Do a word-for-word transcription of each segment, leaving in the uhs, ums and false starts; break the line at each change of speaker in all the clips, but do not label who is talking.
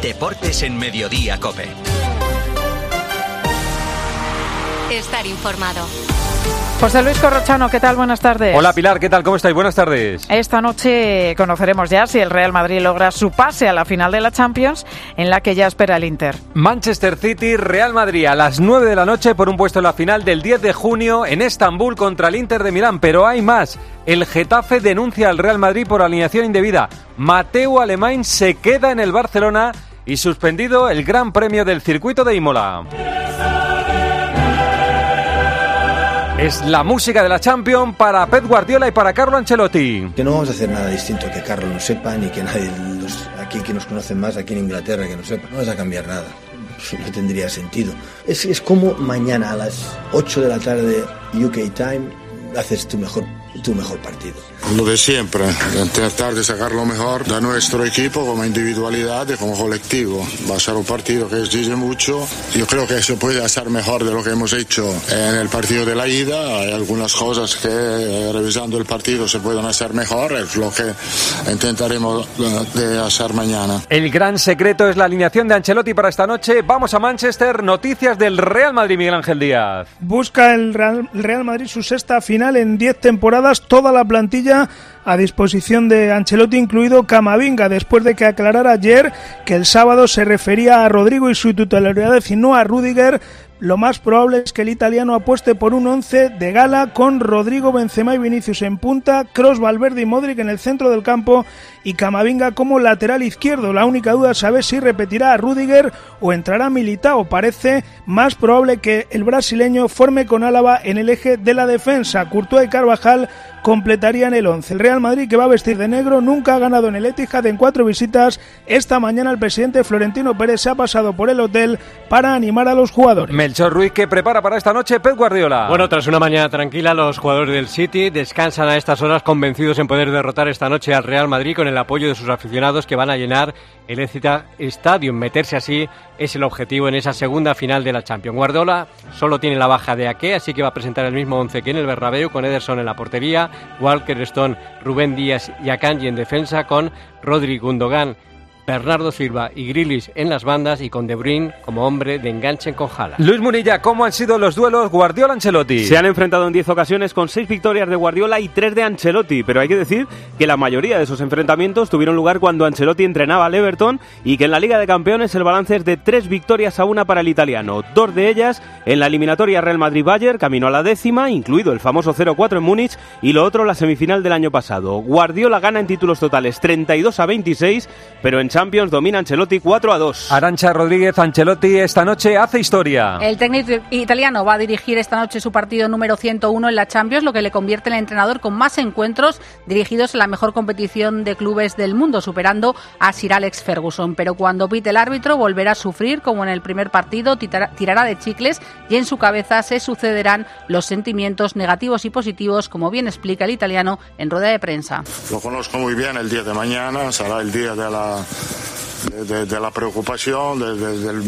Deportes en Mediodía COPE.
Estar informado.
José Luis Corrochano, ¿qué tal? Buenas tardes.
Hola Pilar, ¿qué tal? ¿Cómo estáis? Buenas tardes.
Esta noche conoceremos ya si el Real Madrid logra su pase a la final de la Champions, en la que ya espera el Inter.
Manchester City, Real Madrid a las nueve de la noche por un puesto en la final del diez de junio en Estambul contra el Inter de Milán. Pero hay más. El Getafe denuncia al Real Madrid por alineación indebida. Mateu Alemany se queda en el Barcelona y suspendido el Gran Premio del Circuito de Imola. Es la música de la Champions para Pep Guardiola y para Carlo Ancelotti.
Que no vamos a hacer nada distinto que Carlo no sepa, ni que nadie los, aquí que nos conocen más, aquí en Inglaterra, que no sepa. No vas a cambiar nada, no tendría sentido. Es, es como mañana a las ocho de la tarde U K Time haces tu mejor, tu mejor partido.
Lo de siempre, tratar de sacar lo mejor de nuestro equipo como individualidad y como colectivo. Va a ser un partido que exige mucho. Yo creo que se puede hacer mejor de lo que hemos hecho en el partido de la ida. Hay algunas cosas que revisando el partido se pueden hacer mejor. Es lo que intentaremos de hacer mañana.
El gran secreto es la alineación de Ancelotti para esta noche. Vamos a Manchester. Noticias del Real Madrid, Miguel Ángel Díaz.
Busca el Real, Real Madrid su sexta final en diez temporadas. Toda la plantilla a disposición de Ancelotti, incluido Camavinga, después de que aclarara ayer que el sábado se refería a Rodrigo y su titularidad y no a Rüdiger. Lo más probable es que el italiano apueste por un once de gala con Rodrigo, Benzema y Vinicius en punta, Kroos, Valverde y Modric en el centro del campo y Camavinga como lateral izquierdo. La única duda es saber si repetirá a Rüdiger o entrará Militao. Parece más probable que el brasileño forme con Álava en el eje de la defensa. Courtois y Carvajal completarían el once. El Real Madrid, que va a vestir de negro, nunca ha ganado en el Etihad en cuatro visitas. Esta mañana el presidente Florentino Pérez se ha pasado por el hotel para animar a los jugadores.
Melchor Ruiz, que prepara para esta noche Pep Guardiola.
Bueno, tras una mañana tranquila, los jugadores del City descansan a estas horas convencidos en poder derrotar esta noche al Real Madrid con el apoyo de sus aficionados que van a llenar el Etihad Stadium. Meterse así es el objetivo en esa segunda final de la Champions. Guardiola solo tiene la baja de Ake, así que va a presentar el mismo once que en el Bernabéu, con Ederson en la portería, Walker, Stone, Rubén Díaz y Akanji en defensa, con Rodri, Gundogan, Bernardo Silva y Grealish en las bandas y con De Bruyne como hombre de enganche con Haaland.
Luis Munilla, ¿cómo han sido los duelos Guardiola-Ancelotti?
Se han enfrentado en diez ocasiones con seis victorias de Guardiola y tres de Ancelotti, pero hay que decir que la mayoría de esos enfrentamientos tuvieron lugar cuando Ancelotti entrenaba al Everton y que en la Liga de Campeones el balance es de tres victorias a una para el italiano, dos de ellas en la eliminatoria Real Madrid-Bayern, camino a la décima, incluido el famoso cero cuatro en Múnich, y lo otro la semifinal del año pasado. Guardiola gana en títulos totales treinta y dos a veintiséis, pero en Champions domina Ancelotti cuatro a dos.
Arantxa Rodríguez, Ancelotti esta noche hace historia.
El técnico italiano va a dirigir esta noche su partido número ciento uno en la Champions, lo que le convierte en el entrenador con más encuentros dirigidos en la mejor competición de clubes del mundo, superando a Sir Alex Ferguson. Pero cuando pite el árbitro volverá a sufrir como en el primer partido, tirará de chicles y en su cabeza se sucederán los sentimientos negativos y positivos, como bien explica el italiano en rueda de prensa.
Lo conozco muy bien. El día de mañana será el día de la De, de, de la preocupación, de, de, del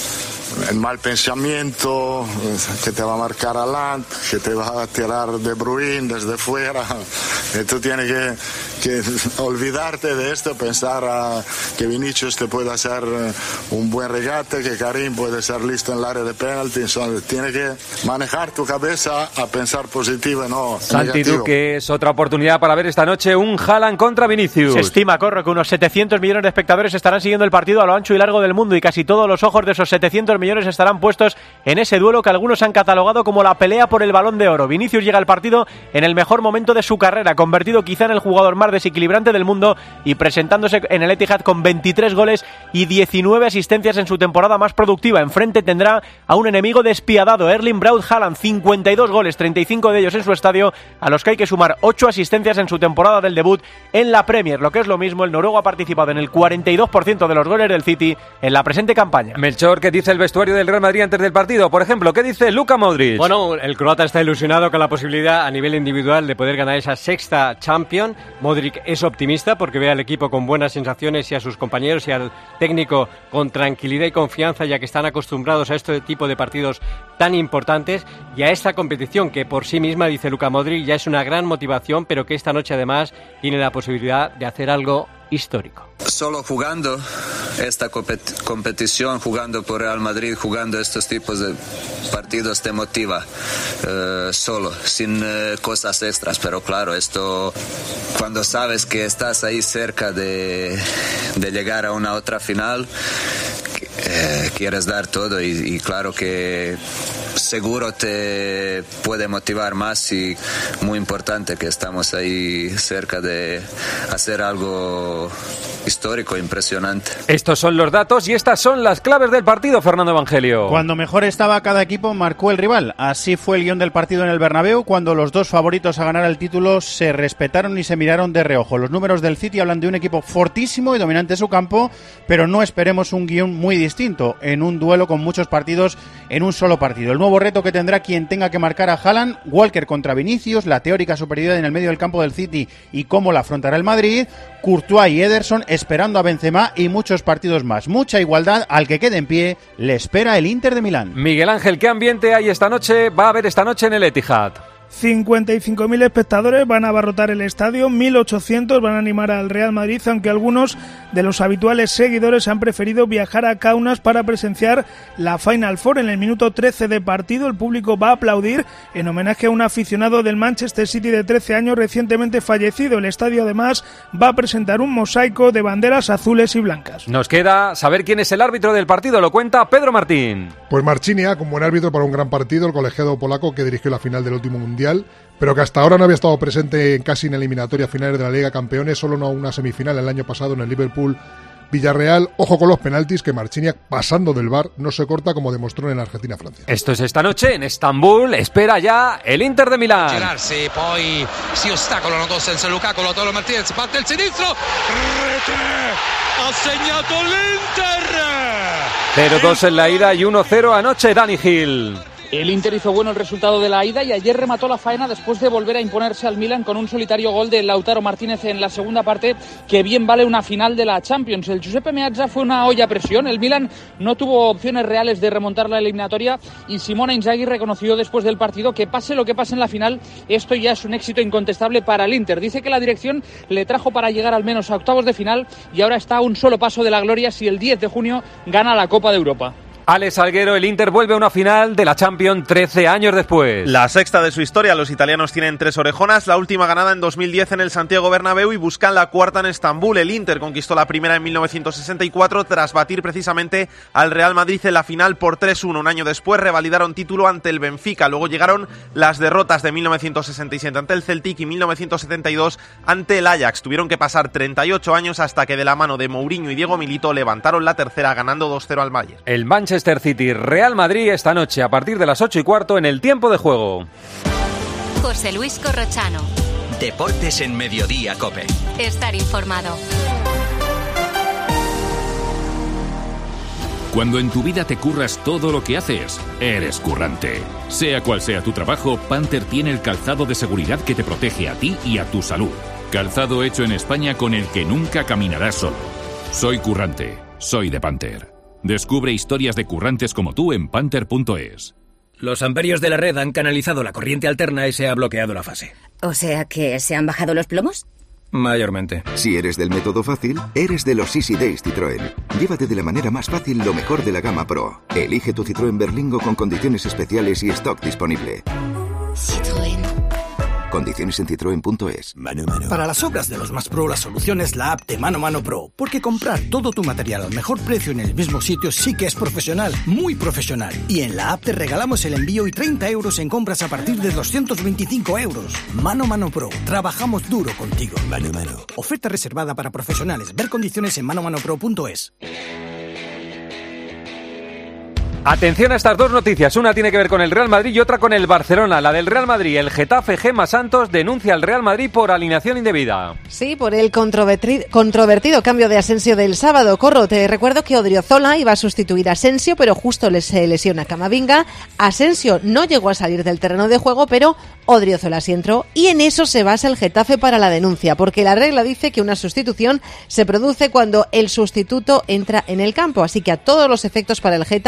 el mal pensamiento que te va a marcar adelante, que te va a tirar De Bruyne desde fuera, y tú tienes que, que olvidarte de esto, pensar a, que Vinicius te puede hacer un buen regate, que Karim puede ser listo en el área de penalti. Tienes que manejar tu cabeza a pensar positivo y no
Santi
negativo.
Duque, es otra oportunidad para ver esta noche un Haaland contra Vinicius.
Se estima, Corro, que unos setecientos millones de espectadores estarán siguiendo el partido a lo ancho y largo del mundo, y casi todos los ojos de esos setecientos millones estarán puestos en ese duelo que algunos han catalogado como la pelea por el Balón de Oro. Vinicius llega al partido en el mejor momento de su carrera, convertido quizá en el jugador más desequilibrante del mundo y presentándose en el Etihad con veintitrés goles y diecinueve asistencias en su temporada más productiva. Enfrente tendrá a un enemigo despiadado, Erling Braut Haaland, cincuenta y dos goles, treinta y cinco de ellos en su estadio, a los que hay que sumar ocho asistencias en su temporada del debut en la Premier. Lo que es lo mismo, el noruego ha participado en el cuarenta y dos por ciento de los goles del City en la presente campaña.
Melchor, ¿qué dice el vestuario del Real Madrid antes del partido? Por ejemplo, ¿qué dice Luka Modric?
Bueno, el croata está ilusionado con la posibilidad a nivel individual de poder ganar esa sexta Champions. Modric es optimista porque ve al equipo con buenas sensaciones y a sus compañeros y al técnico con tranquilidad y confianza, ya que están acostumbrados a este tipo de partidos tan importantes y a esta competición que por sí misma, dice Luka Modric, ya es una gran motivación, pero que esta noche además tiene la posibilidad de hacer algo histórico.
Solo jugando esta compet- competición, jugando por Real Madrid, jugando estos tipos de partidos te motiva, eh, solo, sin eh, cosas extras, pero claro, esto cuando sabes que estás ahí cerca de, de llegar a una otra final, eh, quieres dar todo y, y claro que seguro te puede motivar más y muy importante que estamos ahí cerca de hacer algo histórico, impresionante.
Estos son los datos y estas son las claves del partido, Fernando Evangelio.
Cuando mejor estaba cada equipo, marcó el rival. Así fue el guión del partido en el Bernabéu, cuando los dos favoritos a ganar el título se respetaron y se miraron de reojo. Los números del City hablan de un equipo fortísimo y dominante en su campo, pero no esperemos un guión muy distinto en un duelo con muchos partidos en un solo partido. El nuevo reto que tendrá quien tenga que marcar a Haaland, Walker contra Vinicius, la teórica superioridad en el medio del campo del City y cómo la afrontará el Madrid, Courtois y Ederson esperando a Benzema y muchos partidos más. Mucha igualdad, al que quede en pie le espera el Inter de Milán.
Miguel Ángel, ¿qué ambiente hay esta noche? Va a haber esta noche en el Etihad.
cincuenta y cinco mil espectadores van a abarrotar el estadio, mil ochocientos van a animar al Real Madrid, aunque algunos de los habituales seguidores han preferido viajar a Kaunas para presenciar la Final Four. En el minuto trece de partido el público va a aplaudir en homenaje a un aficionado del Manchester City de trece años recientemente fallecido. El estadio además va a presentar un mosaico de banderas azules y blancas.
Nos queda saber quién es el árbitro del partido, lo cuenta Pedro Martín.
Pues Marciniak, como buen árbitro para un gran partido, el colegiado polaco que dirigió la final del último mundial, pero que hasta ahora no había estado presente en casi en eliminatorias finales de la Liga de Campeones, solo no una semifinal el año pasado en el Liverpool Villarreal. Ojo con los penaltis, que Marciniak, pasando del V A R, no se corta como demostró en Argentina-Francia.
Esto es esta noche en Estambul, espera ya el Inter de Milán.
Girarsi, poi si ostacolano dos senza Lukaku, Lautaro Martinez parte il sinistro, rete, ha segnato l'Inter.
cero dos en la ida y uno cero anoche, Dani Gil.
El Inter hizo bueno el resultado de la ida y ayer remató la faena después de volver a imponerse al Milan con un solitario gol de Lautaro Martínez en la segunda parte, que bien vale una final de la Champions. El Giuseppe Meazza fue una olla a presión, el Milan no tuvo opciones reales de remontar la eliminatoria y Simone Inzaghi reconoció después del partido que pase lo que pase en la final, esto ya es un éxito incontestable para el Inter. Dice que la dirección le trajo para llegar al menos a octavos de final y ahora está a un solo paso de la gloria si el diez de junio gana la Copa de Europa.
Alex Salguero, el Inter vuelve a una final de la Champions trece años después.
La sexta de su historia, los italianos tienen tres orejonas, la última ganada en dos mil diez en el Santiago Bernabéu y buscan la cuarta en Estambul. El Inter conquistó la primera en mil novecientos sesenta y cuatro tras batir precisamente al Real Madrid en la final por tres uno. Un año después revalidaron título ante el Benfica, luego llegaron las derrotas de mil novecientos sesenta y siete ante el Celtic y mil novecientos setenta y dos ante el Ajax. Tuvieron que pasar treinta y ocho años hasta que de la mano de Mourinho y Diego Milito levantaron la tercera ganando dos cero al Bayern.
El Manchester Manchester City, Real Madrid esta noche a partir de las ocho y cuarto en el tiempo de juego.
José Luis Corrochano.
Deportes en Mediodía COPE.
Estar informado.
Cuando en tu vida te curras todo lo que haces, eres currante. Sea cual sea tu trabajo, Panther tiene el calzado de seguridad que te protege a ti y a tu salud. Calzado hecho en España con el que nunca caminarás solo. Soy currante. Soy de Panther. Descubre historias de currantes como tú en panther punto es.
Los amperios de la red han canalizado la corriente alterna y se ha bloqueado la fase.
¿O sea que se han bajado los plomos?
Mayormente.
Si eres del método fácil, eres de los Easy Days Citroën. Llévate de la manera más fácil lo mejor de la gama Pro. Elige tu Citroën Berlingo con condiciones especiales y stock disponible.
Citroën.
Condiciones en citroen punto es.
Mano, mano. Para las obras de los más pro, la solución es la app de Mano Mano Pro. Porque comprar todo tu material al mejor precio en el mismo sitio sí que es profesional, muy profesional. Y en la app te regalamos el envío y treinta euros en compras a partir de doscientos veinticinco euros. Mano Mano Pro. Trabajamos duro contigo. Mano Mano. Oferta reservada para profesionales. Ver condiciones en mano mano pro punto es.
Atención a estas dos noticias, una tiene que ver con el Real Madrid y otra con el Barcelona. La del Real Madrid, el Getafe, Gemma Santos denuncia al Real Madrid por alineación indebida.
Sí, por el controvertido cambio de Asensio del sábado. Corro, te recuerdo que Odriozola iba a sustituir a Asensio, pero justo le se lesiona Camavinga. Asensio no llegó a salir del terreno de juego, pero Odriozola sí entró y en eso se basa el Getafe para la denuncia, porque la regla dice que una sustitución se produce cuando el sustituto entra en el campo, así que a todos los efectos para el Geta,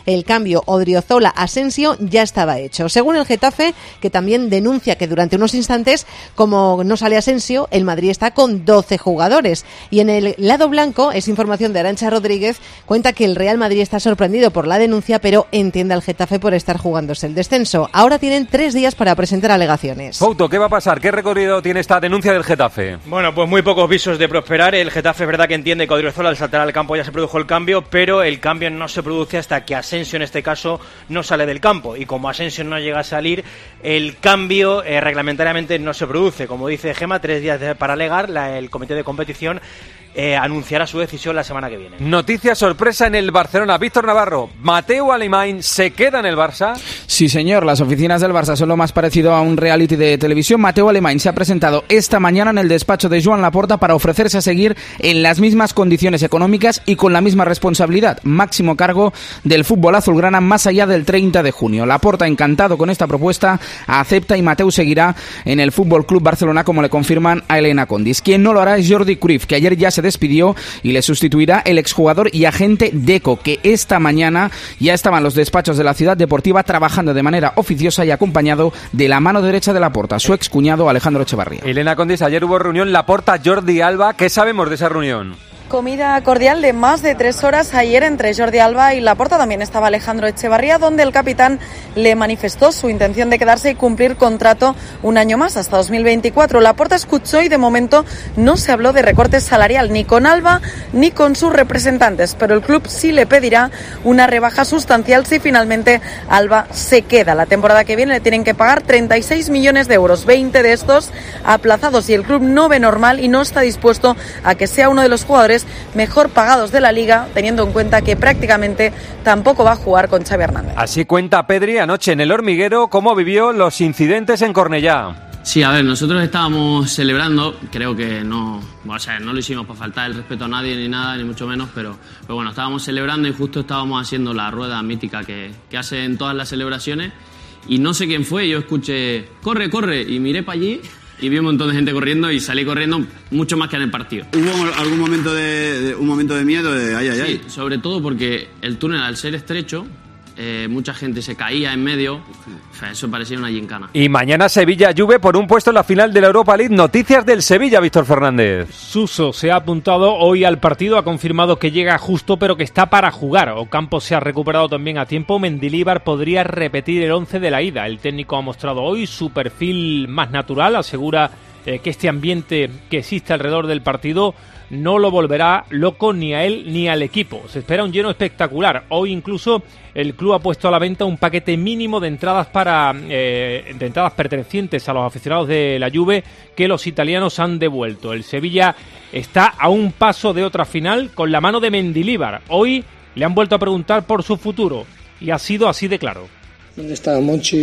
el cambio Odriozola-Asensio ya estaba hecho. Según el Getafe, que también denuncia que durante unos instantes, como no sale Asensio, el Madrid está con doce jugadores. Y en el lado blanco, es información de Arantxa Rodríguez, cuenta que el Real Madrid está sorprendido por la denuncia, pero entiende al Getafe por estar jugándose el descenso. Ahora tienen tres días para presentar alegaciones.
Fouto, ¿qué va a pasar? ¿Qué recorrido tiene esta denuncia del Getafe?
Bueno, pues muy pocos visos de prosperar. El Getafe es verdad que entiende que Odriozola al saltar al campo ya se produjo el cambio, pero el cambio no se produce hasta que Asensio en este caso no sale del campo, y como Asensio no llega a salir, el cambio eh, reglamentariamente no se produce. Como dice Gema, tres días de, para alegar, la, el comité de competición Eh, anunciará su decisión la semana que viene.
Noticia sorpresa en el Barcelona. Víctor Navarro, Mateu Alemany se queda en el Barça.
Sí, señor, las oficinas del Barça son lo más parecido a un reality de televisión. Mateu Alemany se ha presentado esta mañana en el despacho de Joan Laporta para ofrecerse a seguir en las mismas condiciones económicas y con la misma responsabilidad, máximo cargo del fútbol azulgrana más allá del treinta de junio. Laporta, encantado con esta propuesta, acepta y Mateu seguirá en el Fútbol Club Barcelona, como le confirman a Elena Condis. Quien no lo hará es Jordi Cruyff, que ayer ya se despidió, y le sustituirá el exjugador y agente Deco, que esta mañana ya estaba en los despachos de la Ciudad Deportiva trabajando de manera oficiosa y acompañado de la mano derecha de Laporta, su excuñado Alejandro Echevarría.
Elena Condis, ayer hubo reunión Laporta-Jordi Alba. ¿Qué sabemos de esa reunión?
Comida cordial de más de tres horas ayer entre Jordi Alba y Laporta. También estaba Alejandro Echevarría, donde el capitán le manifestó su intención de quedarse y cumplir contrato un año más, hasta dos mil veinticuatro. Laporta escuchó y de momento no se habló de recorte salarial ni con Alba ni con sus representantes, pero el club sí le pedirá una rebaja sustancial si finalmente Alba se queda. La temporada que viene le tienen que pagar treinta y seis millones de euros, veinte de estos aplazados, y el club no ve normal y no está dispuesto a que sea uno de los jugadores mejor pagados de la Liga, teniendo en cuenta que prácticamente tampoco va a jugar con Xavi Hernández.
Así cuenta Pedri anoche en el Hormiguero cómo vivió los incidentes en Cornellá.
Sí, a ver, nosotros estábamos celebrando, creo que no, o sea, no lo hicimos para faltar el respeto a nadie ni nada, ni mucho menos, pero, pero bueno, estábamos celebrando y justo estábamos haciendo la rueda mítica que, que hacen todas las celebraciones, y no sé quién fue, yo escuché, corre, corre, y miré para allí y vi un montón de gente corriendo y salí corriendo mucho más que en el partido.
¿Hubo algún momento de, de un momento de miedo de ay, ay, ay?
Sí, sobre todo porque el túnel, al ser estrecho, eh, mucha gente se caía en medio. O sea, eso parecía una gincana.
Y mañana Sevilla-Juve por un puesto en la final de la Europa League. Noticias del Sevilla, Víctor Fernández.
Suso se ha apuntado hoy al partido, ha confirmado que llega justo pero que está para jugar. Ocampos se ha recuperado también a tiempo. Mendilibar podría repetir el once de la ida. El técnico ha mostrado hoy su perfil más natural, asegura eh, que este ambiente que existe alrededor del partido no lo volverá loco ni a él ni al equipo. Se espera un lleno espectacular. Hoy incluso el club ha puesto a la venta un paquete mínimo de entradas para eh, de entradas pertenecientes a los aficionados de la Juve que los italianos han devuelto. El Sevilla está a un paso de otra final con la mano de Mendilibar. Hoy le han vuelto a preguntar por su futuro y ha sido así de claro.
¿Dónde está Monchi,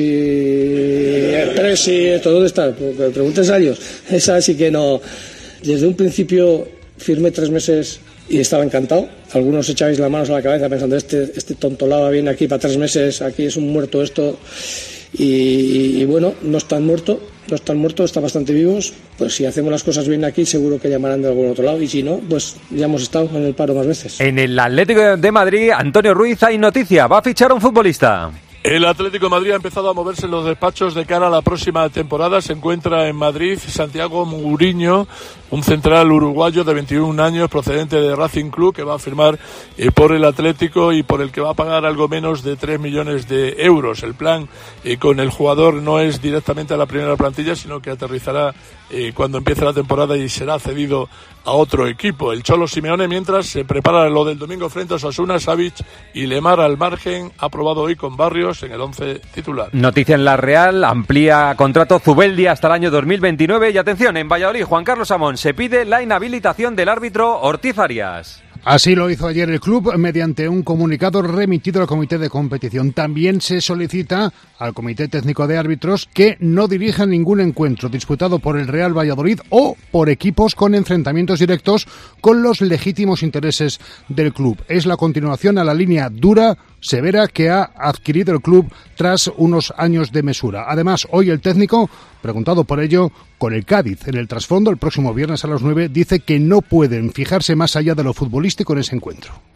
Presi, esto? ¿Dónde está? Preguntes a ellos. Esa sí que no. Desde un principio firmé tres meses y estaba encantado. Algunos echabais las manos a la cabeza pensando, este, este tontolaba viene aquí para tres meses, aquí es un muerto esto. Y, y, y bueno, no están muertos, no están muertos, están bastante vivos. Pues si hacemos las cosas bien aquí, seguro que llamarán de algún otro lado. Y si no, pues ya hemos estado en el paro más veces.
En el Atlético de Madrid, Antonio Ruiz, hay noticia, va a fichar a un futbolista.
El Atlético de Madrid ha empezado a moverse en los despachos de cara a la próxima temporada. Se encuentra en Madrid Santiago Mourinho, un central uruguayo de veintiún años procedente de Racing Club, que va a firmar eh, por el Atlético y por el que va a pagar algo menos de tres millones de euros. El plan eh, con el jugador no es directamente a la primera plantilla, sino que aterrizará eh, cuando empiece la temporada y será cedido a otro equipo. El Cholo Simeone, mientras, se prepara lo del domingo frente a Osasuna. Savic y Lemar al margen, aprobado hoy con Barrios en el once titular.
Noticia en La Real, amplía contrato Zubeldia hasta el año dos mil veintinueve. Y atención, en Valladolid, Juan Carlos Amón, se pide la inhabilitación del árbitro Ortiz Arias.
Así lo hizo ayer el club mediante un comunicado remitido al comité de competición. También se solicita al comité técnico de árbitros que no dirijan ningún encuentro disputado por el Real Valladolid o por equipos con enfrentamientos directos con los legítimos intereses del club. Es la continuación a la línea dura, severa, que ha adquirido el club tras unos años de mesura. Además, hoy el técnico, preguntado por ello, con el Cádiz en el trasfondo, el próximo viernes a las nueve, dice que no pueden fijarse más allá de lo futbolístico en ese encuentro.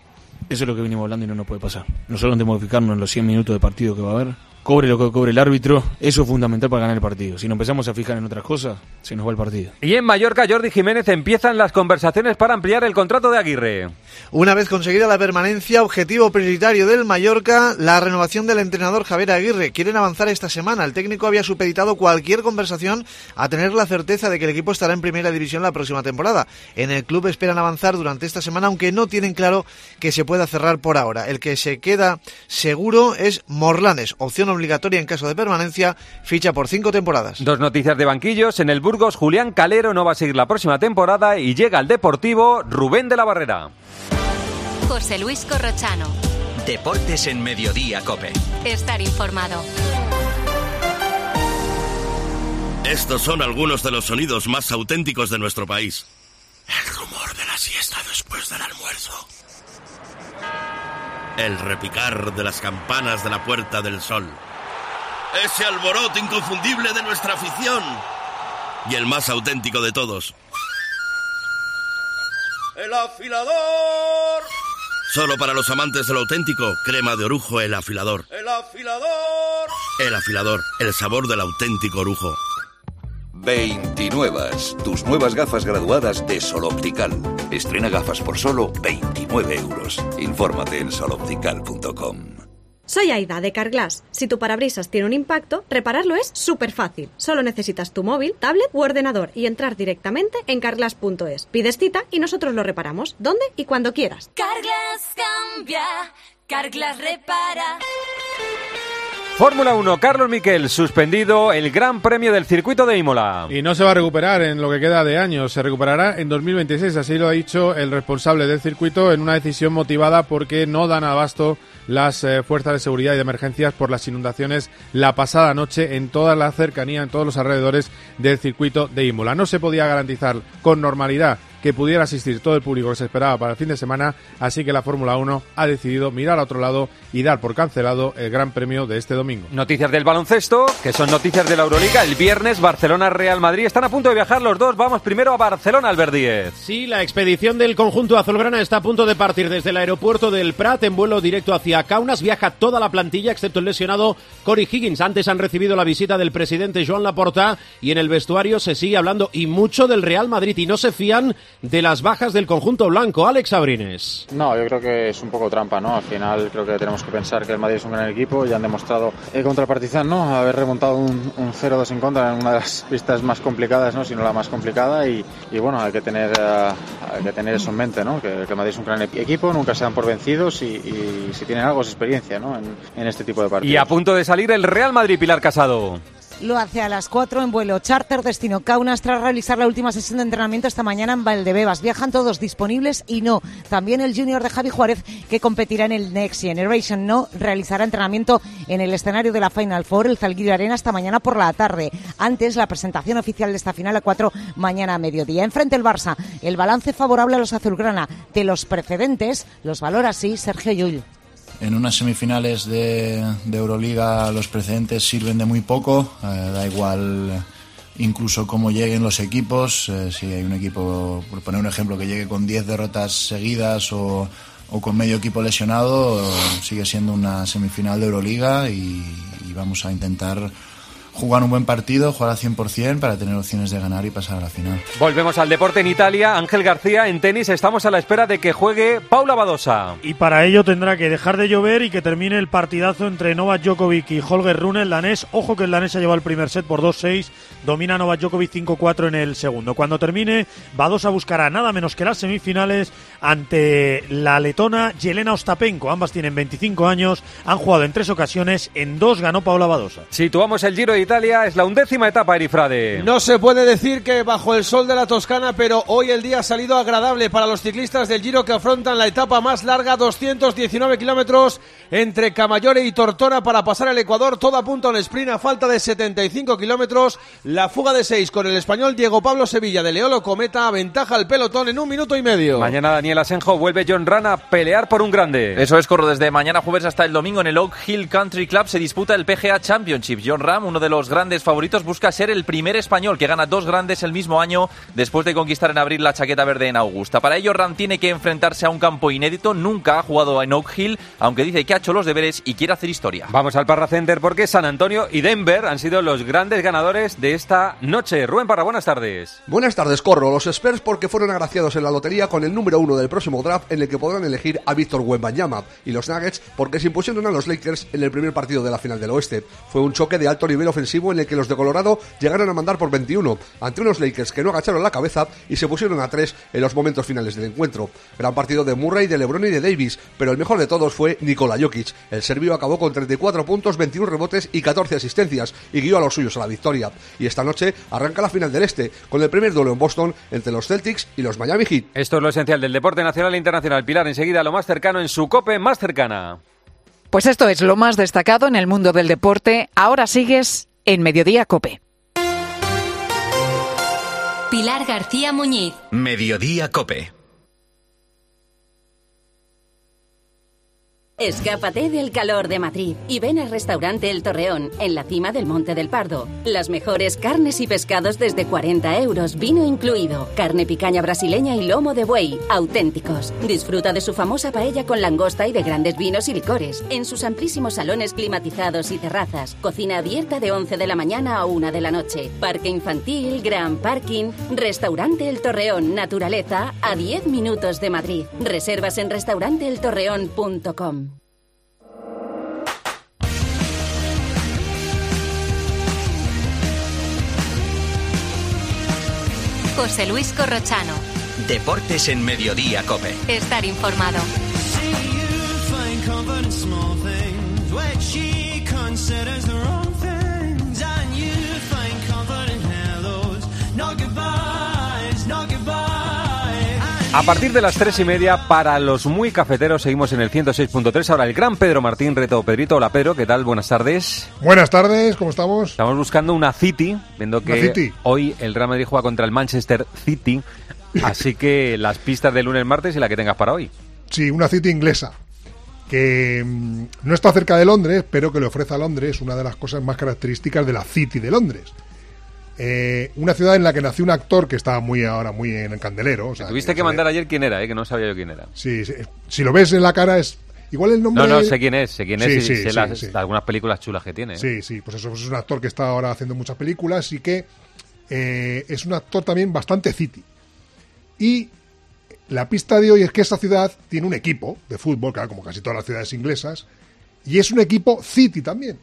Eso es lo que venimos hablando y no nos puede pasar. Nosotros tenemos que fijarnos en los cien minutos de partido que va a haber. Cobre lo que cobre el árbitro, eso es fundamental para ganar el partido. Si nos empezamos a fijar en otras cosas, se nos va el partido.
Y en Mallorca, Jordi Jiménez, empiezan las conversaciones para ampliar el contrato de Aguirre.
Una vez conseguida la permanencia, objetivo prioritario del Mallorca, la renovación del entrenador Javier Aguirre. Quieren avanzar esta semana. El técnico había supeditado cualquier conversación a tener la certeza de que el equipo estará en primera división la próxima temporada. En el club esperan avanzar durante esta semana, aunque no tienen claro que se pueda cerrar por ahora. El que se queda seguro es Morlanes, opción obligatoria en caso de permanencia, ficha por cinco temporadas.
Dos noticias de banquillos. En el Burgos, Julián Calero no va a seguir la próxima temporada y llega al Deportivo Rubén de la Barrera.
José Luis Corrochano.
Deportes en Mediodía COPE.
Estar informado.
Estos son algunos de los sonidos más auténticos de nuestro país. El rumor de la siesta después del almuerzo. El repicar de las campanas de la Puerta del Sol. Ese alboroto inconfundible de nuestra afición. Y el más auténtico de todos. ¡El afilador! Solo para los amantes de lo auténtico, crema de orujo El Afilador. ¡El afilador! El Afilador, el sabor del auténtico orujo.
veintinuevas, tus nuevas gafas graduadas de Sol Optical. Estrena gafas por solo veintinueve euros. Infórmate en sol optical punto com.
Soy Aida, de Carglass. Si tu parabrisas tiene un impacto, repararlo es súper fácil. Solo necesitas tu móvil, tablet u ordenador y entrar directamente en carglass punto es. Pides cita y nosotros lo reparamos, donde y cuando quieras.
Carglass cambia, Carglass repara.
Fórmula uno, Carlos Miquel, suspendido el Gran Premio del Circuito de Imola.
Y no se va a recuperar en lo que queda de año, se recuperará en dos mil veintiséis, así lo ha dicho el responsable del circuito en una decisión motivada porque no dan abasto las eh, fuerzas de seguridad y de emergencias por las inundaciones la pasada noche en toda la cercanía, en todos los alrededores del circuito de Imola. No se podía garantizar con normalidad que pudiera asistir todo el público que se esperaba para el fin de semana, así que la Fórmula uno ha decidido mirar a otro lado y dar por cancelado el Gran Premio de este domingo.
Noticias del baloncesto, que son noticias de la Euroliga. El viernes, Barcelona-Real Madrid. Están a punto de viajar los dos. Vamos primero a Barcelona, Albert Díez.
Sí, la expedición del conjunto azulgrana está a punto de partir desde el aeropuerto del Prat en vuelo directo hacia Kaunas. Viaja toda la plantilla, excepto el lesionado Corey Higgins. Antes han recibido la visita del presidente Joan Laporta y en el vestuario se sigue hablando y mucho del Real Madrid y no se fían de las bajas del conjunto blanco. Alex Abrines.
No, yo creo que es un poco trampa, ¿no? Al final creo que tenemos que pensar que el Madrid es un gran equipo y han demostrado eh, contra el Partizan, ¿no? Haber remontado un, un cero dos en contra en una de las pistas más complicadas, ¿no? Si no la más complicada y, y bueno, hay que tener uh, hay que tener eso en mente, ¿no? Que, que el Madrid es un gran equipo, nunca se dan por vencidos y, y si tienen algo es experiencia, ¿no? En, en este tipo de partidos.
Y a punto de salir el Real Madrid, Pilar Casado.
Lo hace a las cuatro en vuelo charter destino Kaunas tras realizar la última sesión de entrenamiento esta mañana en Valdebebas. Viajan todos disponibles y no. También el junior de Javi Juárez, que competirá en el Next Generation, no realizará entrenamiento en el escenario de la Final Four, el Zalgiris Arena, esta mañana por la tarde. Antes, la presentación oficial de esta final a cuatro mañana a mediodía. Enfrente el Barça, el balance favorable a los azulgrana. De los precedentes, los valora así Sergio Llull.
En unas semifinales de, de Euroliga los precedentes sirven de muy poco, eh, da igual incluso cómo lleguen los equipos, eh, si hay un equipo, por poner un ejemplo, que llegue con diez derrotas seguidas o, o con medio equipo lesionado, sigue siendo una semifinal de Euroliga y, y vamos a intentar jugar un buen partido, jugar al cien por ciento para tener opciones de ganar y pasar a la final.
Volvemos al deporte en Italia. Ángel García, en tenis estamos a la espera de que juegue Paula Badosa.
Y para ello tendrá que dejar de llover y que termine el partidazo entre Novak Djokovic y Holger Rune, el danés. Ojo que el danés se lleva el primer set por dos seis, domina Novak Djokovic cinco cuatro en el segundo. Cuando termine, Badosa buscará nada menos que las semifinales ante la letona Jelena Ostapenko. Ambas tienen veinticinco años, han jugado en tres ocasiones, en dos ganó Paula Badosa.
Situamos el Giro de Italia, es la undécima etapa, Erifrade.
No se puede decir que bajo el sol de la Toscana, pero hoy el día ha salido agradable para los ciclistas del Giro que afrontan la etapa más larga, doscientos diecinueve kilómetros entre Camaiore y Tortona para pasar el Ecuador, todo apunta a un sprint a falta de setenta y cinco kilómetros, la fuga de seis con el español Diego Pablo Sevilla de Leolo Cometa aventaja al pelotón en un minuto y medio.
Mañana Daniel Asenjo vuelve John Ran a pelear por un grande.
Eso es, Corro, desde mañana jueves hasta el domingo en el Oak Hill Country Club se disputa el P G A Championship. John Ram, uno de los
los grandes favoritos, busca ser el primer español que gana dos grandes el mismo año después de conquistar en abril la chaqueta verde en Augusta. Para ello, Ram tiene que enfrentarse a un campo inédito, nunca ha jugado en Oak Hill, aunque dice que ha hecho los deberes y quiere hacer historia.
Vamos al Parra Center porque San Antonio y Denver han sido los grandes ganadores de esta noche. Rubén Parra, buenas tardes.
Buenas tardes, Corro. Los Spurs porque fueron agraciados en la lotería con el número uno del próximo draft en el que podrán elegir a Víctor Wembanyama, y los Nuggets porque se impusieron a los Lakers en el primer partido de la final del oeste. Fue un choque de alto nivel ofensivo en el que los de Colorado llegaron a mandar por veintiuno ante unos Lakers que no agacharon la cabeza y se pusieron a tres en los momentos finales del encuentro. Gran partido de Murray, de LeBron y de Davis, pero el mejor de todos fue Nikola Jokic. El serbio acabó con treinta y cuatro puntos, veintiuno rebotes y catorce asistencias y guió a los suyos a la victoria. Y esta noche arranca la final del este con el primer duelo en Boston entre los Celtics y los Miami Heat.
Esto es lo esencial del deporte nacional e internacional. Pilar, enseguida lo más cercano en su COPE más cercana.
Pues esto es lo más destacado en el mundo del deporte. Ahora sigues en Mediodía COPE.
Pilar García Muñiz.
Mediodía COPE.
Escápate del calor de Madrid y ven al restaurante El Torreón, en la cima del Monte del Pardo. Las mejores carnes y pescados desde cuarenta euros, vino incluido. Carne picaña brasileña y lomo de buey, auténticos. Disfruta de su famosa paella con langosta y de grandes vinos y licores. En sus amplísimos salones climatizados y terrazas. Cocina abierta de once de la mañana a una de la noche. Parque infantil, gran parking. Restaurante El Torreón, naturaleza, a diez minutos de Madrid. Reservas en restaurante el torreón punto com.
José Luis Corrochano.
Deportes en Mediodía COPE.
Estar informado.
A partir de las tres y media, para los muy cafeteros, seguimos en el ciento seis punto tres. Ahora el gran Pedro Martín, reto Pedrito. Hola Pedro, ¿qué tal? Buenas tardes.
Buenas tardes, ¿cómo estamos?
Estamos buscando una City, viendo que
City.
Hoy el Real Madrid juega contra el Manchester City. Así que las pistas del lunes, martes y la que tengas para hoy.
Sí, una City inglesa, que mmm, no está cerca de Londres, pero que le ofrece a Londres una de las cosas más características de la City de Londres. Eh, una ciudad en la que nació un actor que está muy ahora muy en el candelero. O sea,
tuviste que, que mandar ayer quién era, eh, que no sabía yo quién era.
Sí, sí, si lo ves en la cara es igual el nombre.
No, no, sé quién es, sé quién es
sí,
y
sí,
sé
sí,
las,
sí.
algunas películas chulas que tiene. ¿eh?
Sí, sí, pues eso es un actor que está ahora haciendo muchas películas y que eh, es un actor también bastante City. Y la pista de hoy es que esa ciudad tiene un equipo de fútbol, claro, como casi todas las ciudades inglesas, y es un equipo City también.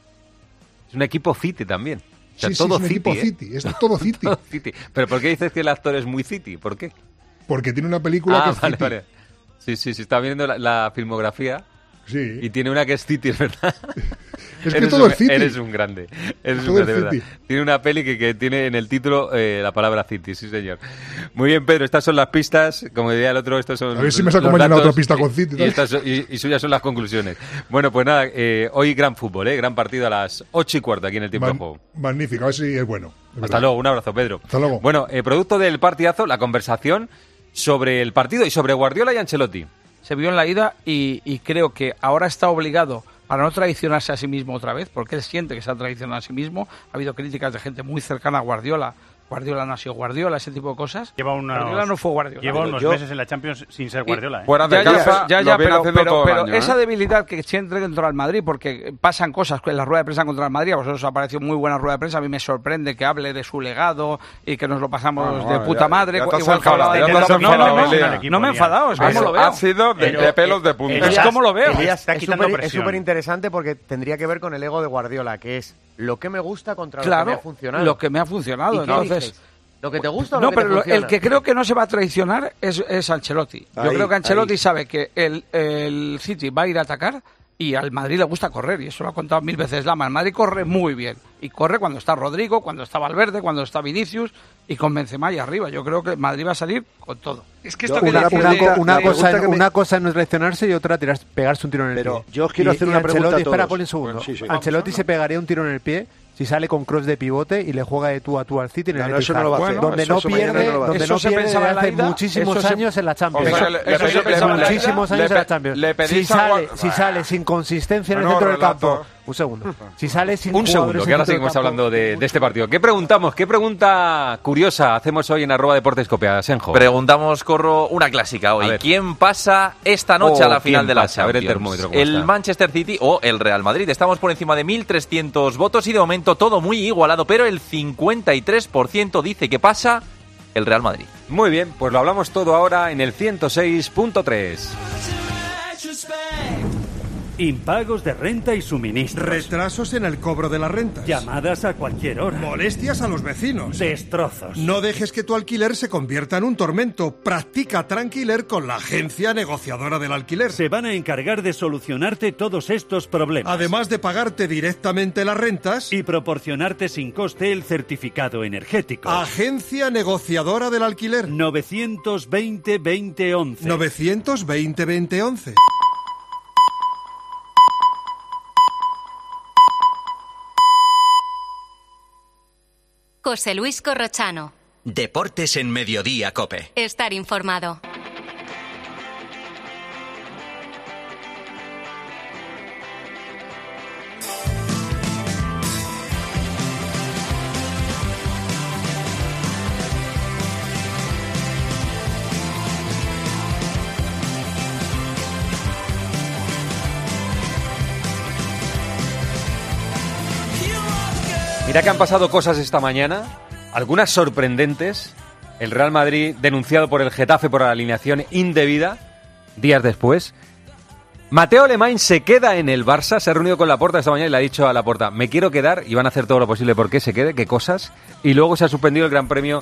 Es un equipo City también. O sea,
sí,
todo
sí, es un
City,
equipo
¿eh?
City, es todo City.
todo City. ¿Pero por qué dices que el actor es muy City? ¿Por qué?
Porque tiene una película
ah,
que es
vale,
City.
Vale. Sí, sí, sí, está viendo la, la filmografía.
Sí.
Y tiene una que es City, es verdad.
Es que
eres
todo
un,
es City.
Eres un grande. Eres
todo
un grande,
es
verdad.
City.
Tiene una peli que, que tiene en el título eh, la palabra City, sí señor. Muy bien, Pedro, estas son las pistas. Como diría el otro, estos son
A ver si me saco mañana otra pista con City.
Y, estas son, y, y suyas son las conclusiones. Bueno, pues nada, eh, hoy gran fútbol, ¿eh? Gran partido a las ocho y cuarto aquí en el tiempo
Man,
de juego.
Magnífico, a ver si es bueno. Es
Hasta
verdad.
luego, un abrazo, Pedro.
Hasta luego.
Bueno, eh, producto del partidazo, la conversación sobre el partido y sobre Guardiola y Ancelotti.
Se vio en la ida y, y creo que ahora está obligado, para no traicionarse a sí mismo otra vez, porque él siente que se ha traicionado a sí mismo. Ha habido críticas de gente muy cercana a Guardiola. Guardiola no ha sido Guardiola, ese tipo de cosas.
Lleva unos,
Guardiola no fue Guardiola.
Lleva unos
Yo,
meses en la Champions sin ser Guardiola. ¿eh?
Fuera de ya, casa, ya, ya, ya pero, pero, pero
año,
esa
¿eh?
debilidad que siente contra el Madrid, porque pasan cosas en la rueda de prensa contra el Madrid. A vosotros os ha parecido muy buena rueda de prensa. A mí me sorprende que hable de su legado y que nos lo pasamos
no, no,
de puta
ya,
madre.
ya
igual que hablaba de...
No, no,
no, no, no me he enfadado, es como lo veo.
Ha sido de, de pelos de punta.
Es como lo veo.
Elías está
es
quitando
super,
presión.
Es súper interesante porque tendría que ver con el ego de Guardiola, que es lo que me gusta contra
claro,
lo que me ha funcionado.
Lo que me ha funcionado, entonces...
¿Lo que te gusta o
no,
lo que
pero
te funciona?
El que creo que no se va a traicionar es, es Ancelotti. Yo
ahí,
creo que Ancelotti
ahí.
sabe que el, el City va a ir a atacar y al Madrid le gusta correr, y eso lo ha contado mil veces Lama. El Madrid corre muy bien, y corre cuando está Rodrigo, cuando está Valverde, cuando está Vinicius, y con Benzema ahí arriba. Yo creo que el Madrid va a salir con todo.
Es que esto que una, una, de, una, cosa, que una cosa no es traicionarse y otra tirar, pegarse un tiro en el
pero
pie.
Yo os quiero
y,
hacer
y
una
Ancelotti,
pregunta a todos.
Espera, ponle un segundo. Bueno, sí, sí. Ancelotti se pegaría un tiro en el pie si sale con cross de pivote y le juega de tú a tú al City en el
no, no, eso no lo va a hacer.
Donde no pierde, donde no pierde hace muchísimos años en la Champions. Muchísimos años en la Champions. Si sale, si sale sin consistencia en el centro del campo Un segundo. Si sale sin
Un segundo, que ahora seguimos hablando de, de este partido. ¿Qué preguntamos? ¿Qué pregunta curiosa hacemos hoy en arroba Deportes Copia, Senjo?
Preguntamos, Corro, una clásica hoy. ¿Quién pasa esta noche
Oh,
a la final
¿quién
de la
pasa? A ver el
Champions?
termómetro, ¿cómo
¿El
está?
Manchester City o el Real Madrid? Estamos por encima de mil trescientos votos y de momento todo muy igualado, pero el cincuenta y tres por ciento dice que pasa el Real Madrid.
Muy bien, pues lo hablamos todo ahora en el ciento seis punto tres.
Impagos de renta y suministros.
Retrasos en el cobro de las rentas.
Llamadas a cualquier hora.
Molestias a los vecinos.
Destrozos.
No dejes que tu alquiler se convierta en un tormento. Practica Tranquiler con la agencia negociadora del alquiler.
Se van a encargar de solucionarte todos estos problemas.
Además de pagarte directamente las rentas
y proporcionarte sin coste el certificado energético.
Agencia negociadora del alquiler.
novecientos veinte veinte once.
novecientos veinte veinte once.
José Luis Corrochano.
Deportes en Mediodía, COPE.
Estar informado.
Mira que han pasado cosas esta mañana, algunas sorprendentes. El Real Madrid denunciado por el Getafe por alineación indebida, días después. Mateo Alemany se queda en el Barça, se ha reunido con Laporta esta mañana y le ha dicho a Laporta, me quiero quedar y van a hacer todo lo posible porque se quede, qué cosas. Y luego se ha suspendido el Gran Premio